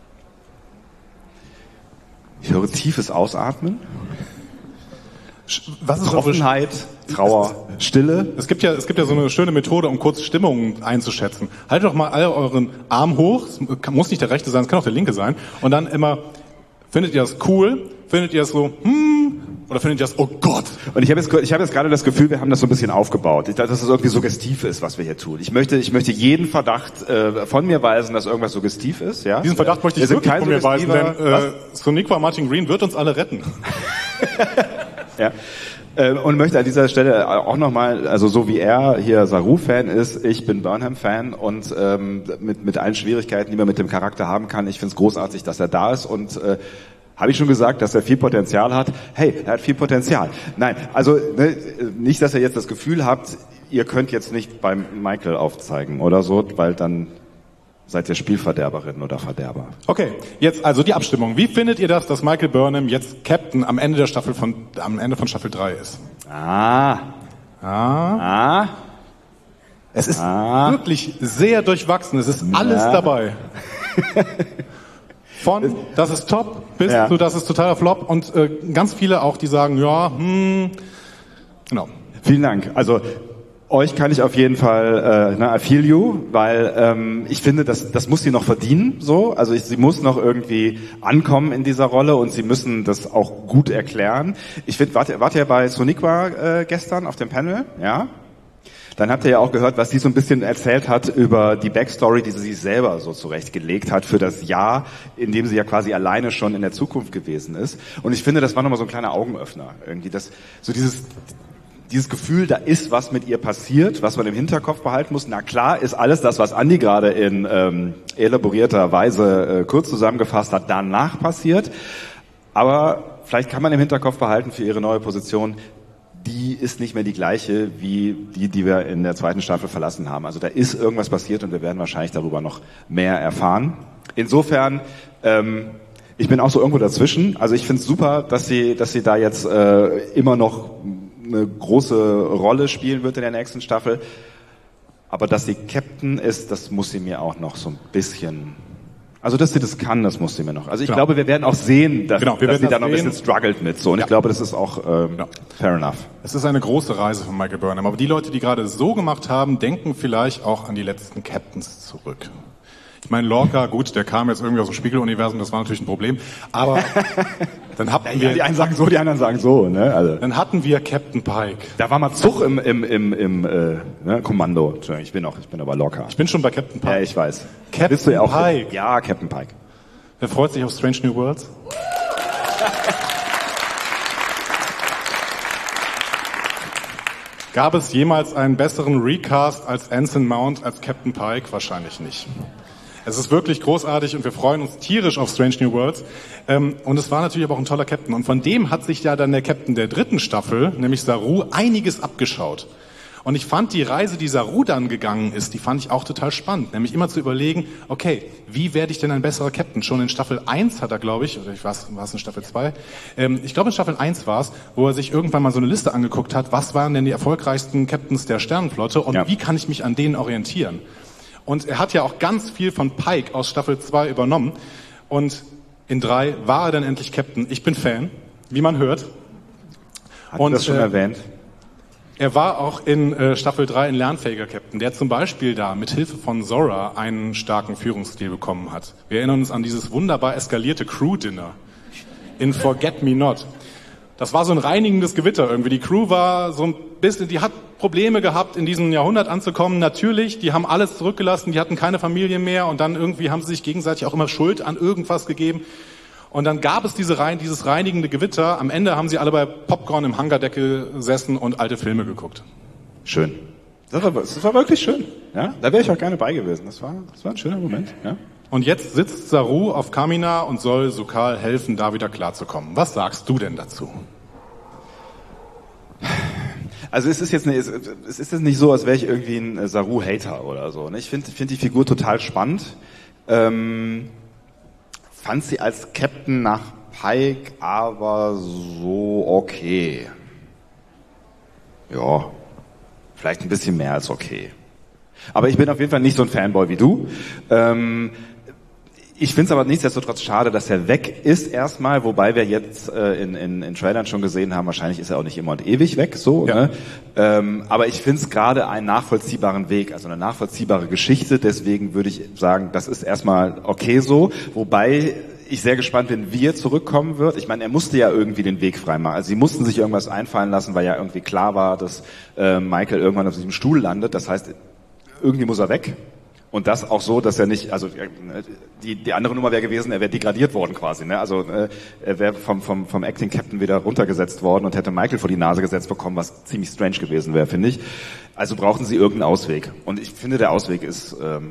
Ich höre tiefes Ausatmen. Was ist Offenheit, Trauer, Stille. Es gibt ja, es gibt ja so eine schöne Methode, um kurz Stimmungen einzuschätzen. Haltet doch mal alle euren Arm hoch, es muss nicht der rechte sein, es kann auch der linke sein, und dann immer, findet ihr das cool, findet ihr das so, hm, oder findet ihr das, oh Gott? Und ich habe jetzt, ich habe jetzt gerade das Gefühl, wir haben das so ein bisschen aufgebaut, dass es irgendwie suggestiv ist, was wir hier tun. Ich möchte, ich möchte jeden Verdacht äh, von mir weisen, dass irgendwas suggestiv ist. Ja? Diesen Verdacht möchte ich wirklich von mir weisen, denn äh, Sonequa Martin Green wird uns alle retten. Ja. Und möchte an dieser Stelle auch nochmal, also so wie er hier Saru-Fan ist, ich bin Burnham-Fan und ähm, mit, mit allen Schwierigkeiten, die man mit dem Charakter haben kann, ich finde es großartig, dass er da ist und äh, habe ich schon gesagt, dass er viel Potenzial hat? Hey, er hat viel Potenzial. Nein, also ne, nicht, dass ihr jetzt das Gefühl habt, ihr könnt jetzt nicht beim Michael aufzeigen oder so, weil dann seid ihr Spielverderberin oder Verderber. Okay, jetzt also die Abstimmung. Wie findet ihr das, dass Michael Burnham jetzt Captain am Ende der Staffel von am Ende von Staffel drei ist? Ah. Ah. Ah. Es ist ah. wirklich sehr durchwachsen. Es ist alles ja. dabei. Von das ist top bis ja. zu das ist totaler Flop und äh, ganz viele auch, die sagen, ja, hm, genau. Vielen Dank. Also euch kann ich auf jeden Fall, äh, na, I feel you, weil ähm, ich finde, das, das muss sie noch verdienen, so. Also ich, sie muss noch irgendwie ankommen in dieser Rolle und sie müssen das auch gut erklären. Ich finde, wart, wart ihr bei Sonequa äh, gestern auf dem Panel? Ja. Dann habt ihr ja auch gehört, was sie so ein bisschen erzählt hat über die Backstory, die sie sich selber so zurechtgelegt hat für das Jahr, in dem sie ja quasi alleine schon in der Zukunft gewesen ist. Und ich finde, das war nochmal so ein kleiner Augenöffner. Irgendwie das, so dieses, dieses Gefühl, da ist was mit ihr passiert, was man im Hinterkopf behalten muss. Na klar ist alles das, was Andi gerade in ähm, elaborierter Weise äh, kurz zusammengefasst hat, danach passiert. Aber vielleicht kann man im Hinterkopf behalten für ihre neue Position, die ist nicht mehr die gleiche wie die, die wir in der zweiten Staffel verlassen haben. Also da ist irgendwas passiert und wir werden wahrscheinlich darüber noch mehr erfahren. Insofern, ähm, ich bin auch so irgendwo dazwischen. Also ich finde es super, dass sie, dass sie da jetzt äh, immer noch eine große Rolle spielen wird in der nächsten Staffel. Aber dass sie Captain ist, das muss sie mir auch noch so ein bisschen... Also, dass sie das kann, das muss sie mir noch. Also, ich genau. glaube, wir werden auch sehen, dass, genau, dass sie da noch ein bisschen struggelt mit so. Und ja. ich glaube, das ist auch ähm, genau. fair enough. Es ist eine große Reise von Michael Burnham. Aber die Leute, die gerade so gemacht haben, denken vielleicht auch an die letzten Captains zurück. Ich meine, Lorca, gut, der kam jetzt irgendwie aus dem Spiegeluniversum, das war natürlich ein Problem. Aber dann hatten ja, wir... Ja, die einen sagen so, die anderen sagen so. Ne? Also. Dann hatten wir Captain Pike. Da war mal Zug im, im, im, im äh, ne, Kommando. Ich bin auch, ich bin aber Lorca. Ich bin schon bei Captain Pike. Ja, ich weiß. Captain Bist du ja auch Pike. Mit? Ja, Captain Pike. Wer freut sich auf Strange New Worlds? Gab es jemals einen besseren Recast als Anson Mount als Captain Pike? Wahrscheinlich nicht. Es ist wirklich großartig und wir freuen uns tierisch auf Strange New Worlds. Ähm, und es war natürlich aber auch ein toller Captain. Und von dem hat sich ja dann der Captain der dritten Staffel, nämlich Saru, einiges abgeschaut. Und ich fand die Reise, die Saru dann gegangen ist, die fand ich auch total spannend. Nämlich immer zu überlegen, okay, wie werde ich denn ein besserer Captain? Schon in Staffel eins hat er, glaube ich, oder ich weiß, war es in Staffel zwei? Ähm, ich glaube in Staffel eins war es, wo er sich irgendwann mal so eine Liste angeguckt hat, was waren denn die erfolgreichsten Captains der Sternenflotte und ja. wie kann ich mich an denen orientieren? Und er hat ja auch ganz viel von Pike aus Staffel zwei übernommen. Und in drei war er dann endlich Captain. Ich bin Fan, wie man hört. Hat und, das schon äh, erwähnt? Er war auch in äh, Staffel drei ein lernfähiger Captain, der zum Beispiel da mit Hilfe von Zora einen starken Führungsstil bekommen hat. Wir erinnern uns an dieses wunderbar eskalierte Crew-Dinner in Forget Me Not. Das war so ein reinigendes Gewitter irgendwie. Die Crew war so ein bisschen, die hat Probleme gehabt, in diesem Jahrhundert anzukommen. Natürlich, die haben alles zurückgelassen, die hatten keine Familie mehr und dann irgendwie haben sie sich gegenseitig auch immer Schuld an irgendwas gegeben. Und dann gab es diese rein, dieses reinigende Gewitter. Am Ende haben sie alle bei Popcorn im Hangardeckel gesessen und alte Filme geguckt. Schön. Das war, das war wirklich schön. Ja, da wäre ich auch gerne bei gewesen. Das war, das war ein schöner Moment. Ja. Und jetzt sitzt Saru auf Kamina und soll Su'Kal helfen, da wieder klarzukommen. Was sagst du denn dazu? Also es ist jetzt eine, es ist jetzt nicht so, als wäre ich irgendwie ein Saru-Hater oder so. Ich finde, finde die Figur total spannend. Ähm, fand sie als Captain nach Pike aber so okay. Ja, vielleicht ein bisschen mehr als okay. Aber ich bin auf jeden Fall nicht so ein Fanboy wie du. Ähm, ich finde es aber nichtsdestotrotz schade, dass er weg ist erstmal, wobei wir jetzt äh, in, in, in Trailern schon gesehen haben, wahrscheinlich ist er auch nicht immer und ewig weg, so. Ja. Ne? Ähm, aber ich finde es gerade einen nachvollziehbaren Weg, also eine nachvollziehbare Geschichte. Deswegen würde ich sagen, das ist erstmal okay so. Wobei ich sehr gespannt bin, wie er zurückkommen wird. Ich meine, er musste ja irgendwie den Weg freimachen. Also sie mussten sich irgendwas einfallen lassen, weil ja irgendwie klar war, dass äh, Michael irgendwann auf diesem Stuhl landet. Das heißt, irgendwie muss er weg. Und das auch so, dass er nicht, also die, die andere Nummer wäre gewesen, er wäre degradiert worden quasi. Ne? Also äh, er wäre vom, vom, vom Acting Captain wieder runtergesetzt worden und hätte Michael vor die Nase gesetzt bekommen, was ziemlich strange gewesen wäre, finde ich. Also brauchten sie irgendeinen Ausweg. Und ich finde, der Ausweg ist, ähm,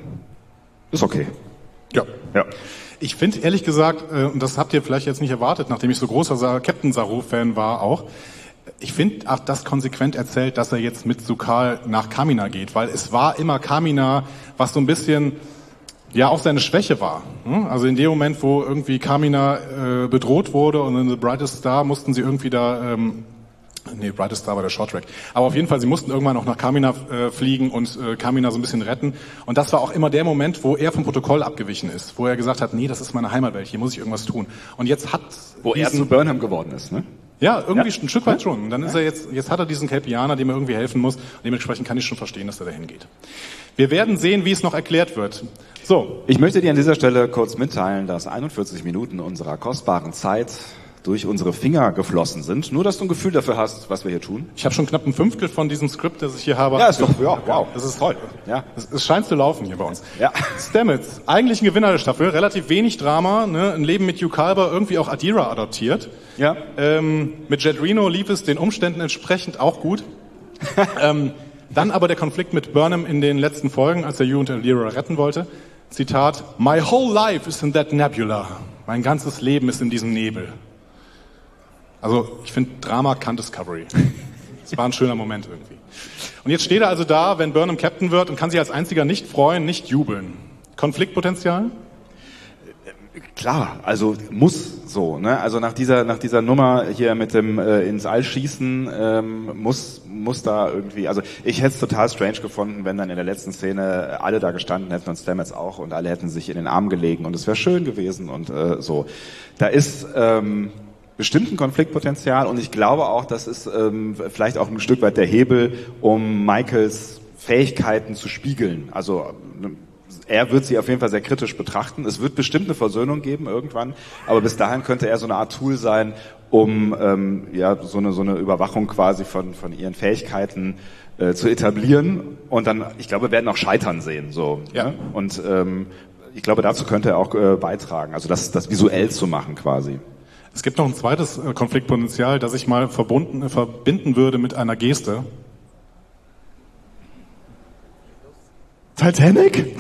ist okay. Ja. Ja. Ich finde ehrlich gesagt, äh, und das habt ihr vielleicht jetzt nicht erwartet, nachdem ich so großer Captain Saru-Fan war auch, ich finde auch das konsequent erzählt, dass er jetzt mit Su'Kal nach Kamina geht, weil es war immer Kamina, was so ein bisschen ja auch seine Schwäche war. Also in dem Moment, wo irgendwie Kamina äh, bedroht wurde und in The Brightest Star mussten sie irgendwie da, ähm, nee, Brightest Star war der Shorttrack, aber auf jeden Fall, sie mussten irgendwann auch nach Kamina äh, fliegen und äh, Kamina so ein bisschen retten. Und das war auch immer der Moment, wo er vom Protokoll abgewichen ist, wo er gesagt hat, nee, das ist meine Heimatwelt, hier muss ich irgendwas tun. Und jetzt hat wo er zu Burnham geworden ist, ne? Ja, irgendwie ja. ein Stück weit schon. Und dann ist er jetzt, jetzt hat er diesen Kelpianer, dem er irgendwie helfen muss. Und dementsprechend kann ich schon verstehen, dass er dahin geht. Wir werden sehen, wie es noch erklärt wird. So. Ich möchte dir an dieser Stelle kurz mitteilen, dass einundvierzig Minuten unserer kostbaren Zeit durch unsere Finger geflossen sind. Nur, dass du ein Gefühl dafür hast, was wir hier tun. Ich habe schon knapp ein Fünftel von diesem Skript, das ich hier habe. Ja, ist doch, ja, wow. Das ist toll. Ja. Es, es scheint zu laufen hier bei uns. Ja. Stamets, eigentlich ein Gewinner der Staffel, relativ wenig Drama, ne? Ein Leben mit Hugh Culber, irgendwie auch Adira adoptiert. Ja. Ähm, mit Jet Reno lief es den Umständen entsprechend auch gut. ähm, dann aber der Konflikt mit Burnham in den letzten Folgen, als er Hugh und Adira retten wollte. Zitat, My whole life is in that nebula. Mein ganzes Leben ist in diesem Nebel. Also ich finde, Drama kann Discovery. Das war ein schöner Moment irgendwie. Und jetzt steht er also da, wenn Burnham Captain wird und kann sich als einziger nicht freuen, nicht jubeln. Konfliktpotenzial? Klar, also muss so. Ne? Also nach dieser nach dieser Nummer hier mit dem äh, ins All schießen ähm, muss muss da irgendwie. Also ich hätte es total strange gefunden, wenn dann in der letzten Szene alle da gestanden hätten und Stamets auch und alle hätten sich in den Arm gelegen und es wäre schön gewesen und äh, so. Da ist ähm, bestimmt ein Konfliktpotenzial und ich glaube auch, das ist ähm, vielleicht auch ein Stück weit der Hebel, um Michaels Fähigkeiten zu spiegeln. Also er wird sie auf jeden Fall sehr kritisch betrachten. Es wird bestimmt eine Versöhnung geben irgendwann, aber bis dahin könnte er so eine Art Tool sein, um ähm, ja so eine so eine Überwachung quasi von von ihren Fähigkeiten äh, zu etablieren und dann, ich glaube, wir werden auch Scheitern sehen, so. Ja. Ne? Und ähm, ich glaube, dazu könnte er auch äh, beitragen, also das das visuell zu machen quasi. Es gibt noch ein zweites Konfliktpotenzial, das ich mal verbunden, äh, verbinden würde mit einer Geste. Titanic?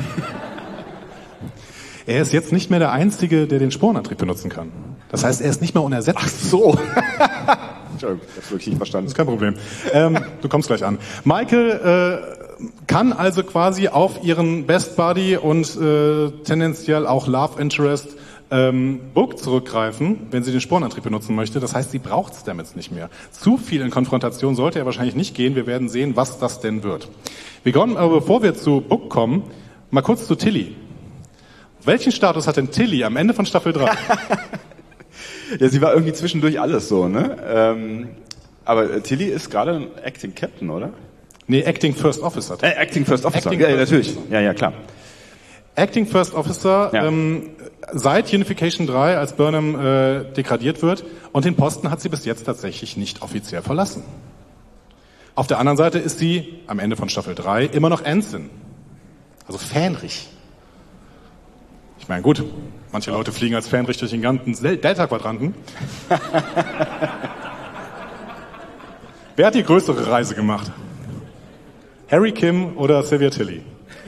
Er ist jetzt nicht mehr der Einzige, der den Sporenantrieb benutzen kann. Das heißt, er ist nicht mehr unersetzlich. Ach so. Entschuldigung, ich hab's wirklich nicht verstanden. Das ist kein Problem. Ähm, du kommst gleich an. Michael äh, kann also quasi auf ihren Best Buddy und äh, tendenziell auch Love Interest ähm, Book zurückgreifen, wenn sie den Sporenantrieb benutzen möchte. Das heißt, sie braucht Stamets nicht mehr. Zu viel in Konfrontation sollte er wahrscheinlich nicht gehen. Wir werden sehen, was das denn wird. Wir kommen, aber bevor wir zu Book kommen, mal kurz zu Tilly. Welchen Status hat denn Tilly am Ende von Staffel drei? Ja, sie war irgendwie zwischendurch alles so, ne? Ähm, aber Tilly ist gerade ein Acting Captain, oder? Nee, Acting First Officer. Äh, Acting First Officer, Acting ja, First natürlich. Officer. Ja, ja, klar. Acting First Officer, Ja. ähm, seit Unification drei, als Burnham äh, degradiert wird. Und den Posten hat sie bis jetzt tatsächlich nicht offiziell verlassen. Auf der anderen Seite ist sie am Ende von Staffel drei immer noch Ensign. Also Fähnrich. Ich meine, gut, manche Leute fliegen als Fähnrich durch den ganzen Delta-Quadranten. Wer hat die größere Reise gemacht? Harry Kim oder Sylvia Tilly?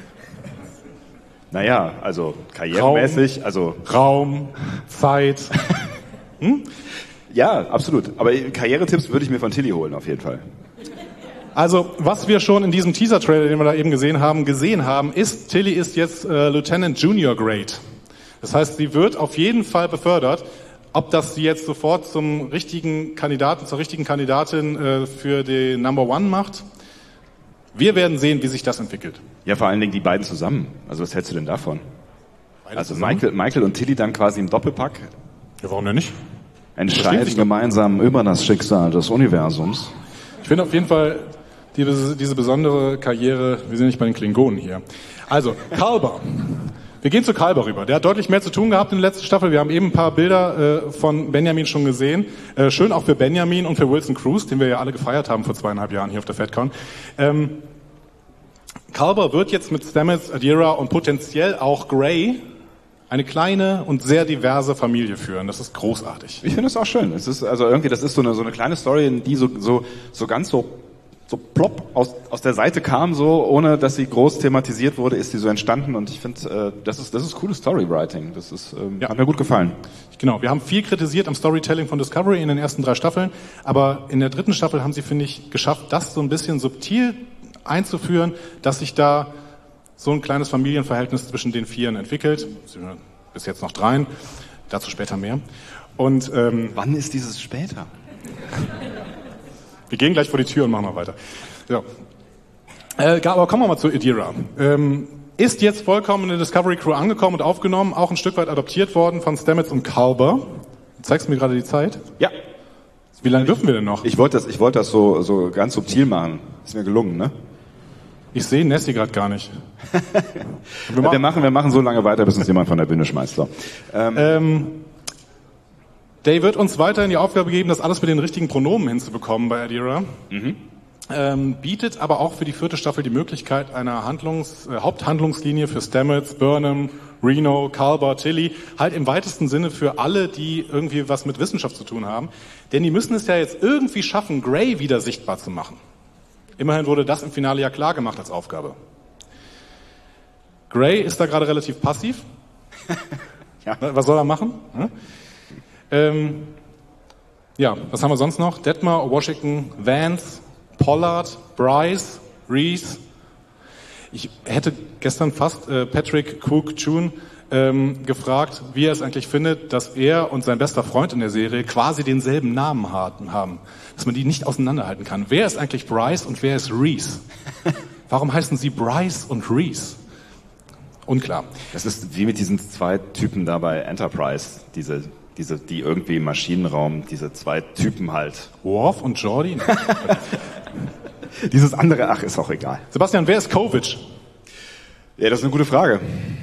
Naja, also karrieremäßig, Raum, also... Raum, Zeit. Hm? Ja, absolut. Aber Karrieretipps würde ich mir von Tilly holen, auf jeden Fall. Also, was wir schon in diesem Teaser-Trailer, den wir da eben gesehen haben, gesehen haben, ist, Tilly ist jetzt äh, Lieutenant Junior Grade. Das heißt, sie wird auf jeden Fall befördert. Ob das sie jetzt sofort zum richtigen Kandidaten, zur richtigen Kandidatin äh, für die Number One macht, wir werden sehen, wie sich das entwickelt. Ja, vor allen Dingen die beiden zusammen. Also was hältst du denn davon? Beide also zusammen? Michael, Michael und Tilly dann quasi im Doppelpack Ja, warum denn nicht? entscheiden gemeinsam über das Schicksal des Universums. Ich finde auf jeden Fall die, diese besondere Karriere, wir sind nicht bei den Klingonen hier. Also, Kalber. Wir gehen zu Kalber rüber. Der hat deutlich mehr zu tun gehabt in der letzten Staffel. Wir haben eben ein paar Bilder äh, von Benjamin schon gesehen. Äh, schön auch für Benjamin und für Wilson Cruz, den wir ja alle gefeiert haben vor zweieinhalb Jahren hier auf der FedCon. Ähm, Kalber wird jetzt mit Stamets, Adira und potenziell auch Grey eine kleine und sehr diverse Familie führen. Das ist großartig. Ich finde es auch schön. Es ist also irgendwie, das ist so eine so eine kleine Story, die so so so ganz so so plopp aus aus der Seite kam, so ohne dass sie groß thematisiert wurde, ist sie so entstanden. Und ich finde, äh, das ist das ist cooles Storywriting. Das ist ähm, Ja. hat mir gut gefallen. Genau, wir haben viel kritisiert am Storytelling von Discovery in den ersten drei Staffeln, aber in der dritten Staffel haben sie, finde ich, geschafft, das so ein bisschen subtil einzuführen, dass sich da so ein kleines Familienverhältnis zwischen den Vieren entwickelt. Bis jetzt noch dreien, dazu später mehr. Und ähm, Wann ist dieses später? wir gehen gleich vor die Tür und machen mal weiter. Ja. Äh, aber kommen wir mal zu Adira. Ähm, ist jetzt vollkommen in der Discovery Crew angekommen und aufgenommen, auch ein Stück weit adoptiert worden von Stamets und Kalber. Du zeigst mir gerade die Zeit? Ja. Wie lange dürfen wir denn noch? Ich wollte das, ich wollte das so so ganz subtil machen. Ist mir gelungen, ne? Ich sehe Nessie gerade gar nicht. Wir, wir machen, wir machen so lange weiter, bis uns jemand von der Bühne schmeißt. So. Ähm, Ähm, Day wird uns weiterhin die Aufgabe geben, das alles mit den richtigen Pronomen hinzubekommen bei Adira. mhm. Ähm, bietet aber auch für die vierte Staffel die Möglichkeit einer Handlungs-, äh, Haupthandlungslinie für Stamets, Burnham, Reno, Kalber, Tilly, halt im weitesten Sinne für alle, die irgendwie was mit Wissenschaft zu tun haben. Denn die müssen es ja jetzt irgendwie schaffen, Grey wieder sichtbar zu machen. Immerhin wurde das im Finale ja klar gemacht als Aufgabe. Grey ist da gerade relativ passiv. Ja. Was soll er machen? Hm? Ähm, ja, was haben wir sonst noch? Detmer, Washington, Vance, Pollard, Bryce, Reese. Ich hätte gestern fast äh, Patrick Cook-June ähm, gefragt, wie er es eigentlich findet, dass er und sein bester Freund in der Serie quasi denselben Namen haben, dass man die nicht auseinanderhalten kann. Wer ist eigentlich Bryce und wer ist Reese? Warum heißen sie Bryce und Reese? Unklar. Das ist wie mit diesen zwei Typen da bei Enterprise, diese, diese, die irgendwie im Maschinenraum, diese zwei Typen halt. Worf und Geordi? Dieses andere, ach, ist auch egal. Sebastian, wer ist Kovic? Ja, das ist eine gute Frage.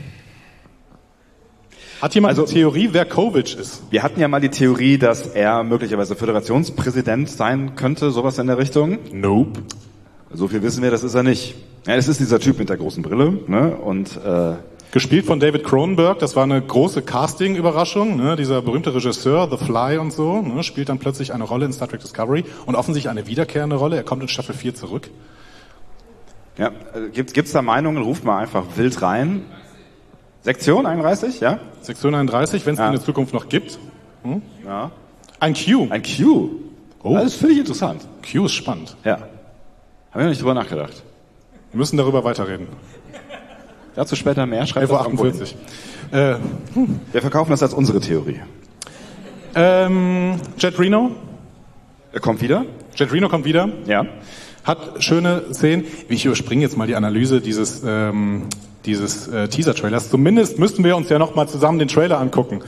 Hat jemand Also- eine Theorie, wer Kovic ist? Wir hatten ja mal die Theorie, dass er möglicherweise Föderationspräsident sein könnte, sowas in der Richtung. Nope. So viel wissen wir, das ist er nicht. Ja, es ist dieser Typ mit der großen Brille, ne? Und äh, Gespielt von David Cronenberg, das war eine große Casting-Überraschung, ne? Dieser berühmte Regisseur, The Fly und so, ne? Spielt dann plötzlich eine Rolle in Star Trek Discovery und offensichtlich eine wiederkehrende Rolle. Er kommt in Staffel vier zurück. Ja, äh, gibt, gibt's da Meinungen? Ruft mal einfach wild rein. Sektion einunddreißig, ja? Sektion einunddreißig, wenn es ja. die in der Zukunft noch gibt. Hm? Ja. Ein Q. Ein Q. Oh. Das finde ich interessant. Q ist spannend. Ja. Haben wir nicht drüber nachgedacht. Wir müssen darüber weiterreden. Dazu später mehr. Schreibt elf Uhr achtundvierzig. Äh, hm. Wir verkaufen das als unsere Theorie. Ähm, Jet Reno. Er kommt wieder. Jet Reno kommt wieder. Ja. Hat schöne Szenen. Ich überspringe jetzt mal die Analyse dieses, ähm, dieses äh, Teaser-Trailers. Zumindest müssten wir uns ja noch mal zusammen den Trailer angucken.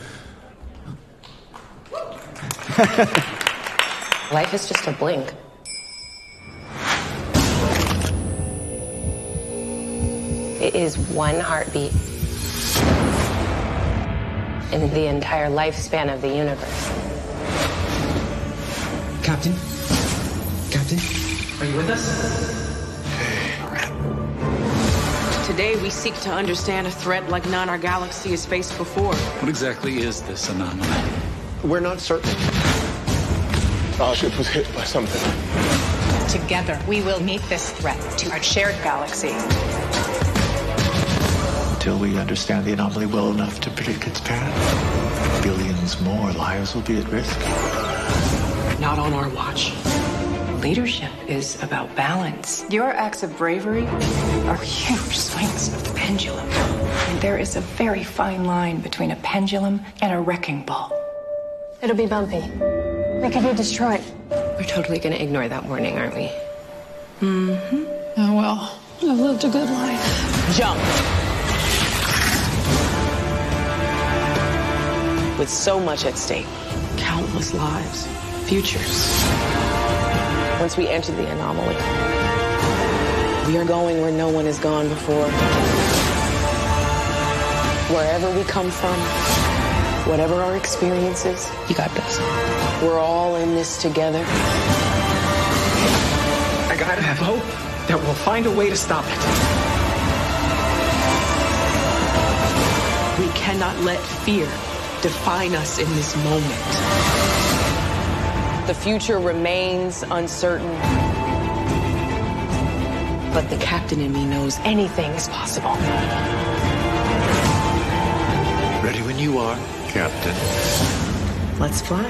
Life is just a blink. It is one heartbeat in the entire lifespan of the universe. Captain? Captain? Are you with us? Today we seek to understand a threat like none our galaxy has faced before. What exactly is this anomaly? We're not certain. Our ship was hit by something. Together, we will meet this threat to our shared galaxy. Until we understand the anomaly well enough to predict its path, billions more lives will be at risk. Not on our watch. Leadership is about balance. Your acts of bravery are huge swings of the pendulum. And there is a very fine line between a pendulum and a wrecking ball. It'll be bumpy. We could be destroyed. We're totally gonna ignore that warning, aren't we? Mm-hmm. Oh, well, I've lived a good life. Jump. With so much at stake, countless lives, futures. Once we enter the anomaly, we are going where no one has gone before. Wherever we come from, whatever our experiences, you got this. We're all in this together. I gotta have hope that we'll find a way to stop it. We cannot let fear define us in this moment. The future remains uncertain. But the captain in me knows anything is possible. Ready when you are, Captain. Let's fly.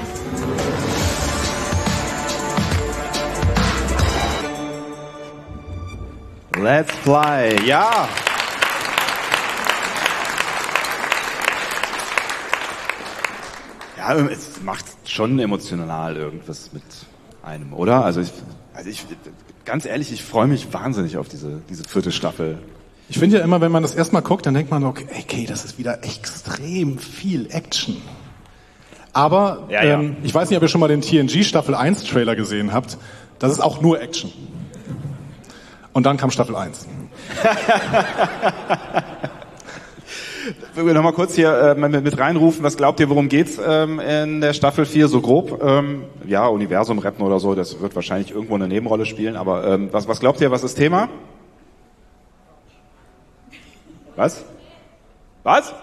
Let's fly. Ja. Ja, es macht schon emotional irgendwas mit einem, oder? Also ich, also ich ganz ehrlich, ich freue mich wahnsinnig auf diese, diese vierte Staffel. Ich finde ja immer, wenn man das erstmal guckt, dann denkt man, okay, okay, das ist wieder extrem viel Action. Aber ja, ja. Ähm, ich weiß nicht, ob ihr schon mal den T N G Staffel eins Trailer gesehen habt. Das ist auch nur Action. Und dann kam Staffel eins. Ich will noch mal kurz hier äh, mit reinrufen, was glaubt ihr, worum geht's ähm, in der Staffel vier, so grob? Ähm, ja, Universum retten oder so, das wird wahrscheinlich irgendwo eine Nebenrolle spielen, aber ähm, was, was glaubt ihr, was ist Thema? Was? Was?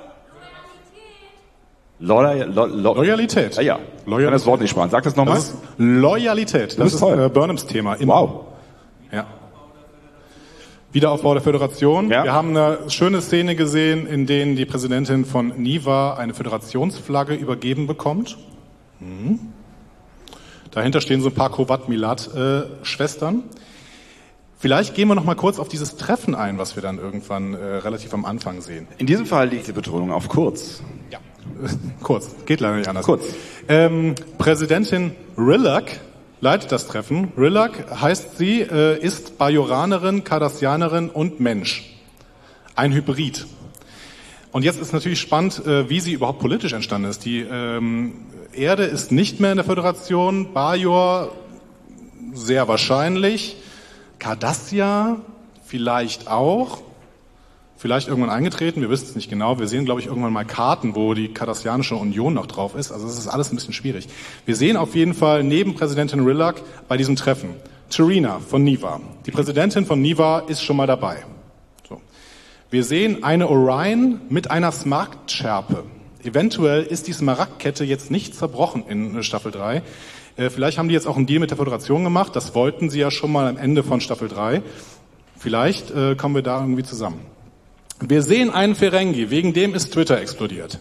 Loyal, lo, lo, Loyalität. Ah, ja, Loyalität. Ich kann das Wort nicht sparen. Sag das nochmal. Das ist Loyalität. Das ist äh, Burnhams Thema. Immer. Wow. Ja. Wiederaufbau der Föderation. Ja. Wir haben eine schöne Szene gesehen, in denen die Präsidentin von Niva eine Föderationsflagge übergeben bekommt. Mhm. Dahinter stehen so ein paar Kovat-Milat-Schwestern. Vielleicht gehen wir noch mal kurz auf dieses Treffen ein, was wir dann irgendwann äh, relativ am Anfang sehen. In diesem Fall liegt die Betonung auf kurz. Ja, kurz. Geht leider nicht anders. Kurz. Ähm, Präsidentin Rillac leitet das Treffen. Rillac heißt sie, äh, ist Bajoranerin, Cardassianerin und Mensch. Ein Hybrid. Und jetzt ist natürlich spannend, äh, wie sie überhaupt politisch entstanden ist. Die ähm, Erde ist nicht mehr in der Föderation. Bajor sehr wahrscheinlich. Cardassia vielleicht auch. Vielleicht irgendwann eingetreten, wir wissen es nicht genau. Wir sehen, glaube ich, irgendwann mal Karten, wo die Cardassianische Union noch drauf ist. Also es ist alles ein bisschen schwierig. Wir sehen auf jeden Fall neben Präsidentin Rillac bei diesem Treffen Terina von Niva. Die Präsidentin von Niva ist schon mal dabei. So. Wir sehen eine Orion mit einer Smaragdschärpe. Eventuell ist die Smaragdkette jetzt nicht zerbrochen in Staffel drei. Äh, vielleicht haben die jetzt auch einen Deal mit der Föderation gemacht. Das wollten sie ja schon mal am Ende von Staffel drei. Vielleicht äh, kommen wir da irgendwie zusammen. Wir sehen einen Ferengi, wegen dem ist Twitter explodiert.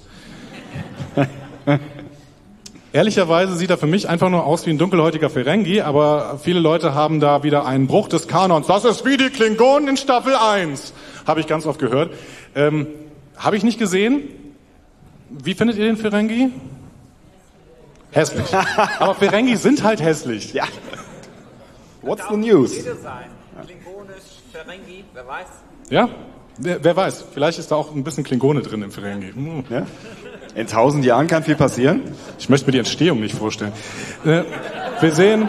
Ehrlicherweise sieht er für mich einfach nur aus wie ein dunkelhäutiger Ferengi, aber viele Leute haben da wieder einen Bruch des Kanons. Das ist wie die Klingonen in Staffel eins. Habe ich ganz oft gehört. Ähm, Habe ich nicht gesehen. Wie findet ihr den Ferengi? Hässlich. Aber Ferengi sind halt hässlich. Ja. What's the news? Klingonisch, Ferengi, wer weiß? Ja, wer, wer weiß. Vielleicht ist da auch ein bisschen Klingone drin im Ferengi. Hm. Ja? In tausend Jahren kann viel passieren. Ich möchte mir die Entstehung nicht vorstellen. Äh, wir sehen...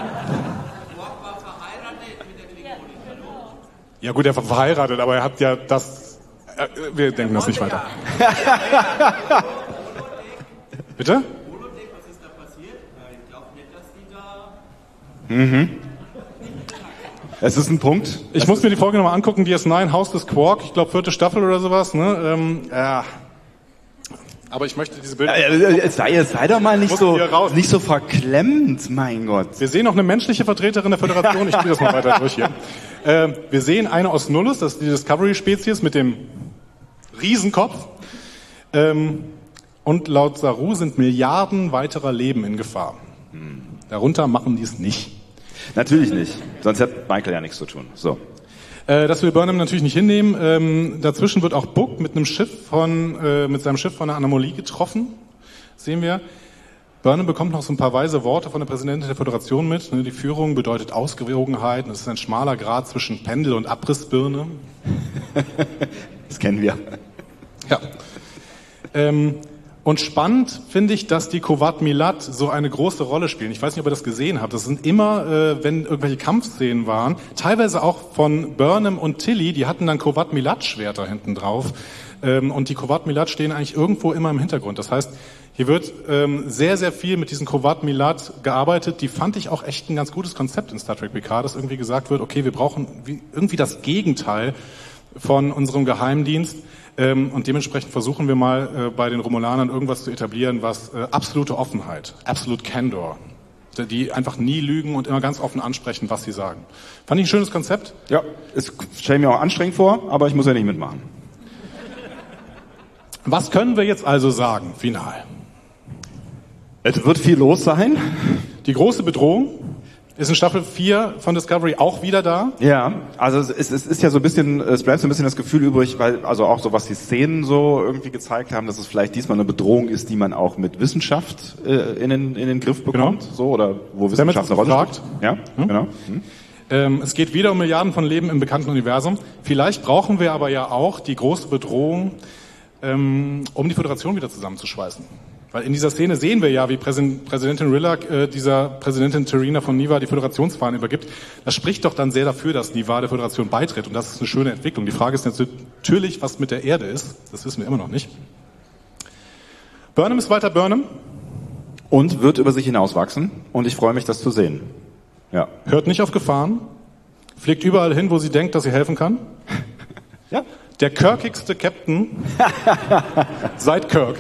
Ja gut, er war verheiratet, aber er hat ja das... Äh, wir denken das nicht weiter. Bitte? Mhm. Es ist ein Punkt. Ich es muss mir die Folge nochmal angucken, D S neun, Haus des Quark, ich glaube vierte Staffel oder sowas. Ne? Ähm, ja. Aber ich möchte diese Bilder... Ja, sei, sei doch mal nicht so, nicht so verklemmt, mein Gott. Wir sehen noch eine menschliche Vertreterin der Föderation, ich spiele das mal weiter durch hier. Äh, wir sehen eine Osnullus, das ist die Discovery-Spezies mit dem Riesenkopf. Ähm, und laut Saru sind Milliarden weiterer Leben in Gefahr. Hm. Darunter machen die es nicht. Natürlich nicht, sonst hat Michael ja nichts zu tun. So. Äh, das will Burnham natürlich nicht hinnehmen. Ähm, dazwischen wird auch Book mit einem Schiff von, äh, mit seinem Schiff von einer Anomalie getroffen. Sehen wir. Burnham bekommt noch so ein paar weise Worte von der Präsidentin der Föderation mit. Ne, die Führung bedeutet Ausgewogenheit. Es ist ein schmaler Grat zwischen Pendel und Abrissbirne. Das kennen wir. Ja. Ähm, Und spannend finde ich, dass die Qowat Milat so eine große Rolle spielen. Ich weiß nicht, ob ihr das gesehen habt. Das sind immer, äh, wenn irgendwelche Kampfszenen waren, teilweise auch von Burnham und Tilly, die hatten dann Qowat Milat Schwerter hinten drauf. Ähm, und die Qowat Milat stehen eigentlich irgendwo immer im Hintergrund. Das heißt, hier wird ähm, sehr, sehr viel mit diesen Qowat Milat gearbeitet. Die fand ich auch echt ein ganz gutes Konzept in Star Trek Picard, dass irgendwie gesagt wird, okay, wir brauchen wie, irgendwie das Gegenteil von unserem Geheimdienst. Ähm, und dementsprechend versuchen wir mal äh, bei den Romulanern irgendwas zu etablieren, was äh, absolute Offenheit, absolute Candor, die einfach nie lügen und immer ganz offen ansprechen, was sie sagen. Fand ich ein schönes Konzept? Ja, es stelle mir auch anstrengend vor, aber ich muss ja nicht mitmachen. Was können wir jetzt also sagen, final? Es wird viel los sein. Die große Bedrohung ist in Staffel vier von Discovery auch wieder da? Ja, also es ist, es ist ja so ein bisschen, es bleibt so ein bisschen das Gefühl übrig, weil also auch so was die Szenen so irgendwie gezeigt haben, dass es vielleicht diesmal eine Bedrohung ist, die man auch mit Wissenschaft äh, in den in den Griff bekommt, genau. So oder wo Wissenschaft eine Rolle spielt. Ja, hm? genau. Hm. Ähm, es geht wieder um Milliarden von Leben im bekannten Universum. Vielleicht brauchen wir aber ja auch die große Bedrohung, ähm, um die Föderation wieder zusammenzuschweißen. Weil in dieser Szene sehen wir ja, wie Präsidentin Rilak äh, dieser Präsidentin Terina von Niva die Föderationsfahnen übergibt. Das spricht doch dann sehr dafür, dass Niva der Föderation beitritt. Und das ist eine schöne Entwicklung. Die Frage ist natürlich, was mit der Erde ist. Das wissen wir immer noch nicht. Burnham ist weiter Burnham. Und wird über sich hinauswachsen. Und ich freue mich, das zu sehen. Ja. Hört nicht auf Gefahren. Fliegt überall hin, wo sie denkt, dass sie helfen kann. Ja. Der kirkigste Captain seit Kirk.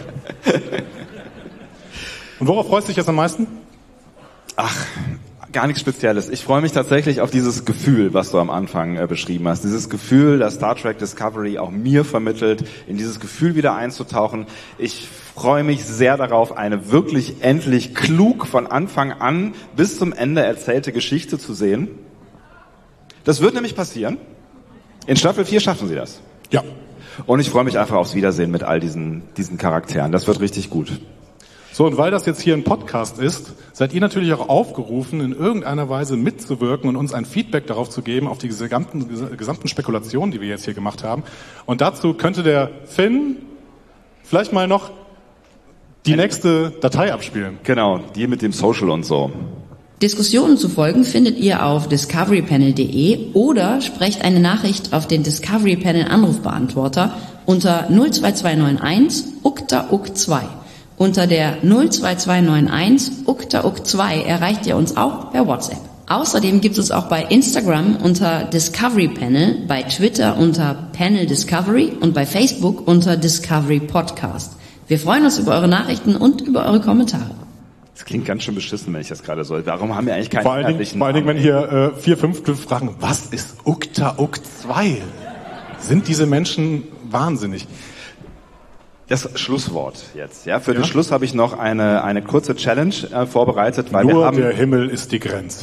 Und worauf freust du dich jetzt am meisten? Ach, gar nichts Spezielles. Ich freue mich tatsächlich auf dieses Gefühl, was du am Anfang äh, beschrieben hast. Dieses Gefühl, das Star Trek Discovery auch mir vermittelt, in dieses Gefühl wieder einzutauchen. Ich freue mich sehr darauf, eine wirklich endlich klug von Anfang an bis zum Ende erzählte Geschichte zu sehen. Das wird nämlich passieren. In Staffel vier schaffen sie das. Ja. Und ich freue mich einfach aufs Wiedersehen mit all diesen, diesen Charakteren. Das wird richtig gut. So, und weil das jetzt hier ein Podcast ist, seid ihr natürlich auch aufgerufen, in irgendeiner Weise mitzuwirken und uns ein Feedback darauf zu geben, auf die gesamten, gesamten Spekulationen, die wir jetzt hier gemacht haben. Und dazu könnte der Finn vielleicht mal noch die nächste Datei abspielen. Genau, die mit dem Social und so. Diskussionen zu folgen findet ihr auf discovery panel punkt de oder sprecht eine Nachricht auf den Discovery Panel Anrufbeantworter unter null zwei zwei neun eins U K T A U K zwei. Unter der null zwei zwei neun eins U K T A U K zwei erreicht ihr uns auch per WhatsApp. Außerdem gibt es uns auch bei Instagram unter Discovery Panel, bei Twitter unter Panel Discovery und bei Facebook unter Discovery Podcast. Wir freuen uns über eure Nachrichten und über eure Kommentare. Das klingt ganz schön beschissen, wenn ich das gerade so. Warum haben wir eigentlich keinen Vor allen Dingen, vor allen Dingen wenn hier äh, vier Fünftel fragen, was ist Ukta Uk zwei? Sind diese Menschen wahnsinnig? Das Schlusswort jetzt. Ja, für ja? den Schluss habe ich noch eine eine kurze Challenge äh, vorbereitet, weil Nur wir haben. Der Himmel ist die Grenze.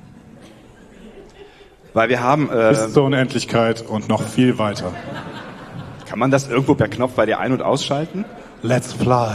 Weil wir haben. Äh, Bis zur Unendlichkeit und noch viel weiter. Kann man das irgendwo per Knopf bei dir ein- und ausschalten? Let's fly.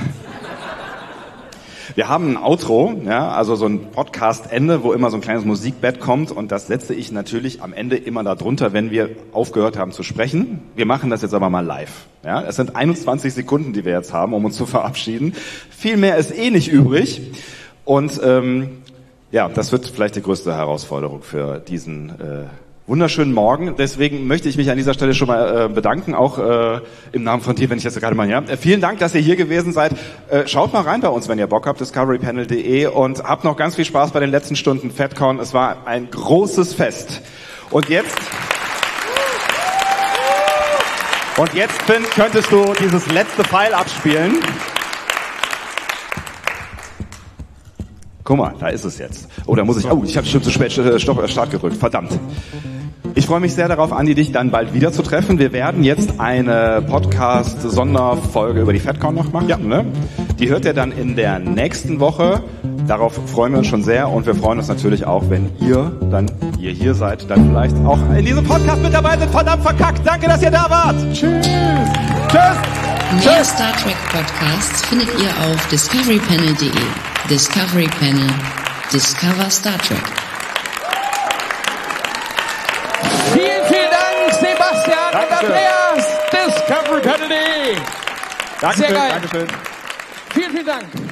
Wir haben ein Outro, ja, also so ein Podcast-Ende, wo immer so ein kleines Musikbett kommt und das setze ich natürlich am Ende immer da drunter, wenn wir aufgehört haben zu sprechen. Wir machen das jetzt aber mal live. Ja, es sind einundzwanzig Sekunden, die wir jetzt haben, um uns zu verabschieden. Viel mehr ist eh nicht übrig und ähm, ja, das wird vielleicht die größte Herausforderung für diesen äh, wunderschönen Morgen. Deswegen möchte ich mich an dieser Stelle schon mal äh, bedanken, auch äh, im Namen von dir, wenn ich das gerade mal, ja. Äh, vielen Dank, dass ihr hier gewesen seid. Äh, schaut mal rein bei uns, wenn ihr Bock habt, discovery panel punkt de und habt noch ganz viel Spaß bei den letzten Stunden FedCon. Es war ein großes Fest. Und jetzt, und jetzt, Finn, könntest du dieses letzte Pfeil abspielen. Guck mal, da ist es jetzt. Oh, da muss ich, oh, ich habe schon zu spät Stopp, Start gedrückt, verdammt. Ich freue mich sehr darauf, Andi, dich dann bald wieder zu treffen. Wir werden jetzt eine Podcast-Sonderfolge über die FedCon noch machen. Ja. Ne? Die hört ihr dann in der nächsten Woche. Darauf freuen wir uns schon sehr und wir freuen uns natürlich auch, wenn ihr dann, ihr hier seid, dann vielleicht auch in diesem Podcast mit dabei sind. Verdammt verkackt. Danke, dass ihr da wart. Tschüss. Tschüss. Mehr Star Trek Podcasts findet ihr auf discovery panel punkt de. Discovery Panel. Discover Star Trek. Vielen, vielen Dank, Sebastian Dankeschön. Und Andreas. Discovery Panel punkt de. Dankeschön, Sehr geil. Dankeschön. Vielen, vielen Dank.